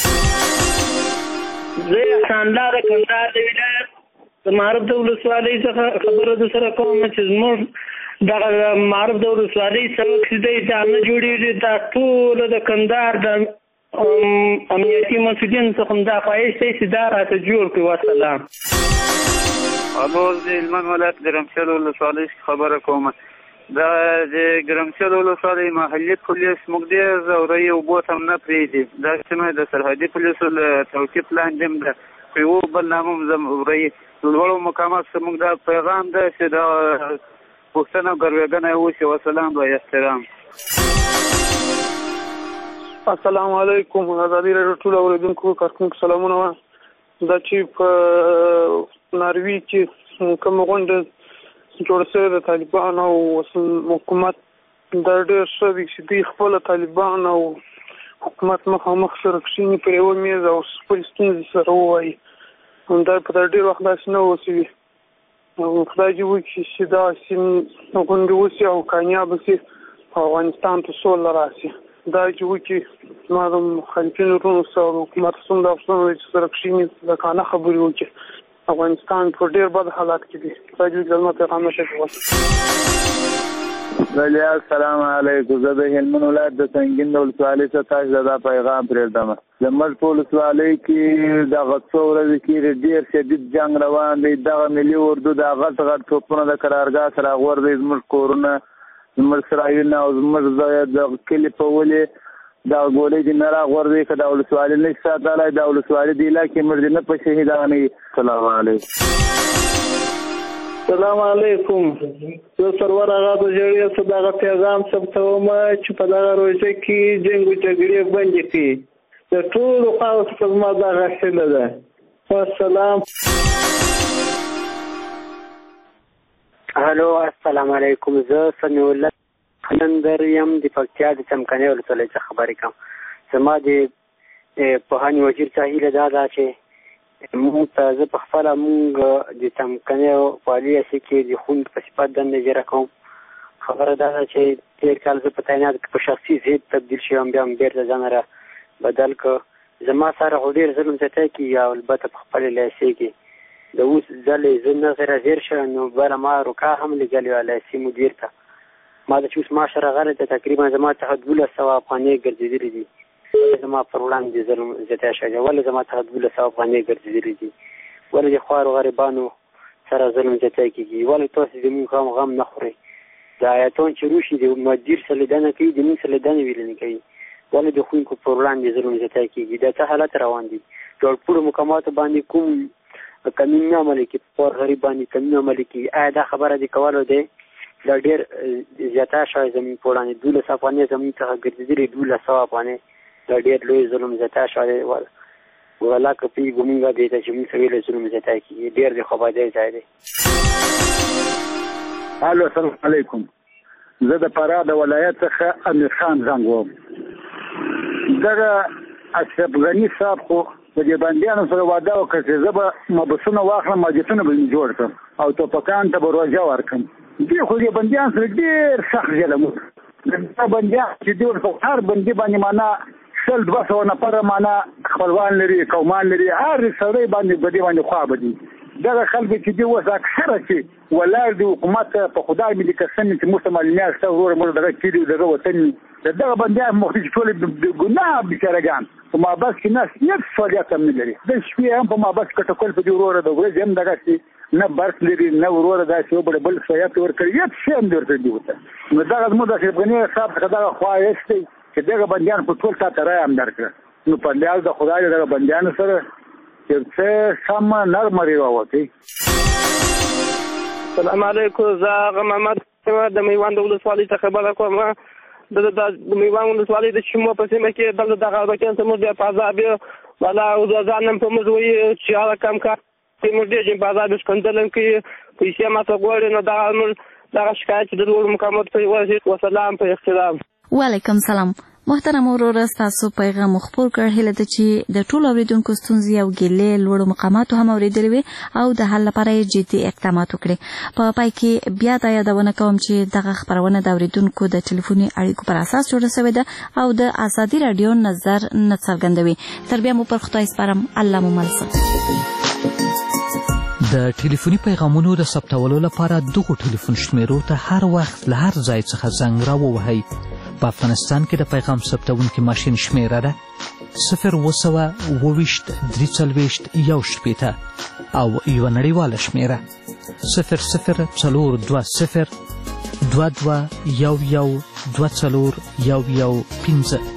Speaker 4: زه احسانالله د کندهار د ولایت د معروف د ولسوالۍ څخه خبره در سره کوم چې زموږ دغه معروف د ولسوالۍ سړک چې دی دا نه جوړېږي. دا ټوله د کندهار د امنیتي مسؤلین څخه هم دا خواهش دی چې دا راته جوړ کړي. والسلام.
Speaker 5: الو د هلمند ولایت ګرمسیر ولسوالۍ خبره کوم. دا د ګرمسیر ولسوالۍ محلي پولیس موږ ډېر ضروري اوبو ته هم نه پرېږدي. دا سیمه د سرحدي پولیسو له توقیف لاندې هم ده. په یوه بل نامه هم ضروري لوړو مقامات څخه موږ دا پیغام ده چې دا پوښتنه او ګروېږنه وشي. وسلام و احترام.
Speaker 21: السلام علیکم. ازادي راډیو ټولو اورېدونکو کارکونکو سلامونه وه. دا چې په ناروي کې کومه غونډه جوړه شوې د طالبانو او حکومت دا ډېر ښه دی چې دوی خپله طالبان او حکومت مخامخ سره کښېني په یوه میز او خپلې ستونزې سره ووایي. دا په دا ډېر وخت داسې نه اوسوي. خدای دې وکړي چې دا غونډې وشي او کامیابه شي او افغانستان ته سوله راشي. دا چې وکړي زما د مخالفینو وروڼو سره او حکومت څومره افسرونه چې سره کښېني ځکانه خبرې وکړي. افغانستان په ډېر بد حالات کې دی. خدای دې زما پیغام نشي.
Speaker 6: بله السلام علیکم. زه د هلمند ولایت د سنګین د ولسوالۍ څخه تاسو ته دا پیغام پرېږدم. زموږ په ولسوالۍ کې دغه څو ورځې کې ډېر شدید جنګ روان دی. دغه ملي اردو د غټ غټ توپونه د قرارګاه سره غورځي زموږ کورونه، زموږ سرایونه او زموږ د کلي په ولې دا ګولۍ دې نه راغورځي. که دا ولسوالي نه شي ساتلی دا ولسوالي د علاقې موږ دې نه په شهیدانوي. السلام علیکم.
Speaker 4: السلام علیکم. زه سرور هغه د جړې څخه دغه پیغام ثبتوم چې په دغه روژه کې جنګ او جګړې بندې کړي. د ټولو خواو څخه زما دغه هیله ده. والسلام.
Speaker 27: الو السلام علیکم. زه سمیع الله خلندر یم د پکتیا د څمکنیو ولسوالۍ څخه خبرې کوم. زما د پوهنې وزیر څخه هیله دا ده چې موږ ته زه په خپله موږ د څمکنیو والي اسې کې د ښوونکي په صفت دنده اجاره کوم. خبره دا ده چې تېر کال زه په تعینات کې په شخصي ضد تبدیل شوم، بیا هم بېرته ځان را بدل کړ. زما سره خو ډېر ظلم زیاتی کېږي او البته په خپلې لیسې کې د اوس ځلې زه نه راځیر شوم نو بله ما روکا هم لېږلې وه لیسې مدیر ته. ما د چې اوس معاش راغلی ته تقریبا زما څخه دولس سوه افغانۍ ګرځېدلې دي. ولې زما پر وړاندې ظلم زیاتی شوی دی؟ ولې زما څخه دولس سوه افغانۍ ګرځېدلې دي؟ ولې د خوارو غریبانو سره ظلم زیاتی کېږي؟ ولې تاسو زموږ غم غم نه خورئ؟ د ایتون چې روشي د مدیر سره لیدنه کوي د موږ سره لیدنه ویلنې کوي. ولې د ښوونکو پر وړاندې ظلم زیاتی کېږي؟ دا څه حالت روان دي؟ جوړپوړو مقاماتو باندې کوم قانون نه عملي کوي، پر غریب باندې قانون عملي کوي. آیا دا خبره د کولو دی؟ دا ډېر زیاته شوی زموږ په وړاندې. دولس افغانۍ زموږ څخه ګرځېدلې دولس سوه افغانۍ. دا ډېر لوی ظلم زیاته شوی دی. والله که پوهېږو مونږ دې ته چې مونږ سره ویلې ظلم زیاتی کېږي. ډېر د خوابدۍ ځای دی.
Speaker 9: الو السلام علیکم. زه د فراه د ولایت څخه امیر خان زنګ وم. دغه اشرف غني صاحب خو د دې بندیانو سره وعده وکړه چې زه به مبسونه واخلم، ماجتونه به مې جوړ کړم او ټوپکان ته به روژه ورکړم. دوی خو دې بندیان سره ډېر سخت ظلم وکړ. دا بندیان چې دوی ورته هر بندي باندې معنا شل دوه سوه نفره معنا خپلوان لري، قومان لري، هر سړی باندې په دې باندې خوا به دي. دغه خلک چې دي اوس اکثره چې ولاړ دي حکومت په خدای مې د قسم چې موږ ته معلومیات شته وروره موږ دغه کلي دغه وطن د دغه بندیان مخکې چې ټولې د ګناه بیچارهګان په مابس کې ناست هېڅ فعالیت هم نه لري. د شپې هم په مابس کې ټکول په دې وروره د ورځې هم دغسې نه برس لري نه وروره داسې یو بل بل فعالیت ورکړي، هېڅ شی هم دې ورته دي ورته. نو دغه زموږ د اشرف غني صاحب څخه دغه خواهش دی چې دغه بندیان په ټول تا ته رایه هم درکړه. نو په لیاز د خدای دغه بندیانو سره یو څه سمه نرمه راووتې.
Speaker 4: السلام علیکم. زه هغه محمد د میوند ولسوالۍ څخه خبره کوم. د میوند ولسوالۍ د چشمو په سیمه کې دلته دغه اربکیان ته موږ ډېر په عذاب یو. والا ځان هم په موږ وایي چې هغه کم کار چې موږ ډېر په عذاب ښکنځل هم کوي، پیسې ماته غواړي. نو دغه موږ دغه شکایت چې د لوړو مقاماتو ته ورسېد. وسلام په احترام.
Speaker 14: وعلیکم سلام. محترم وروره ستاسو پیغام خپور کړ. هیله ده چې د ټولو اوریدونکو ستونزې او ګیلې لوړو مقاماتو هم اورېدلې وي او د حل لپاره یې جدي اقدامات وکړي. په پای کې بیا دا یادونه کوم چې دغه خپرونه د اوریدونکو د ټلیفوني اړیکو پر اساس جوړه شوې ده او د ازادي راډیو نظر نه څرګندوي. تر بیا مو پر خدای سپارم. الله مو مل شه.
Speaker 1: د ټلیفوني پیغامونو د ثبتولو لپاره دغو ټلیفون شمیرو ته هر وخت له هر ځای څخه زنګ راووهئ. په افغانستان کې د پیغام ثبتونکي ماشین شمیره ده صفر اوه سوه اوه ویشت درې څلوېښت یو شپېته او یوه نړیواله شمیره صفر صفر څلور دوه صفر دوه دوه یو یو دوه څلور یو یو پنځه.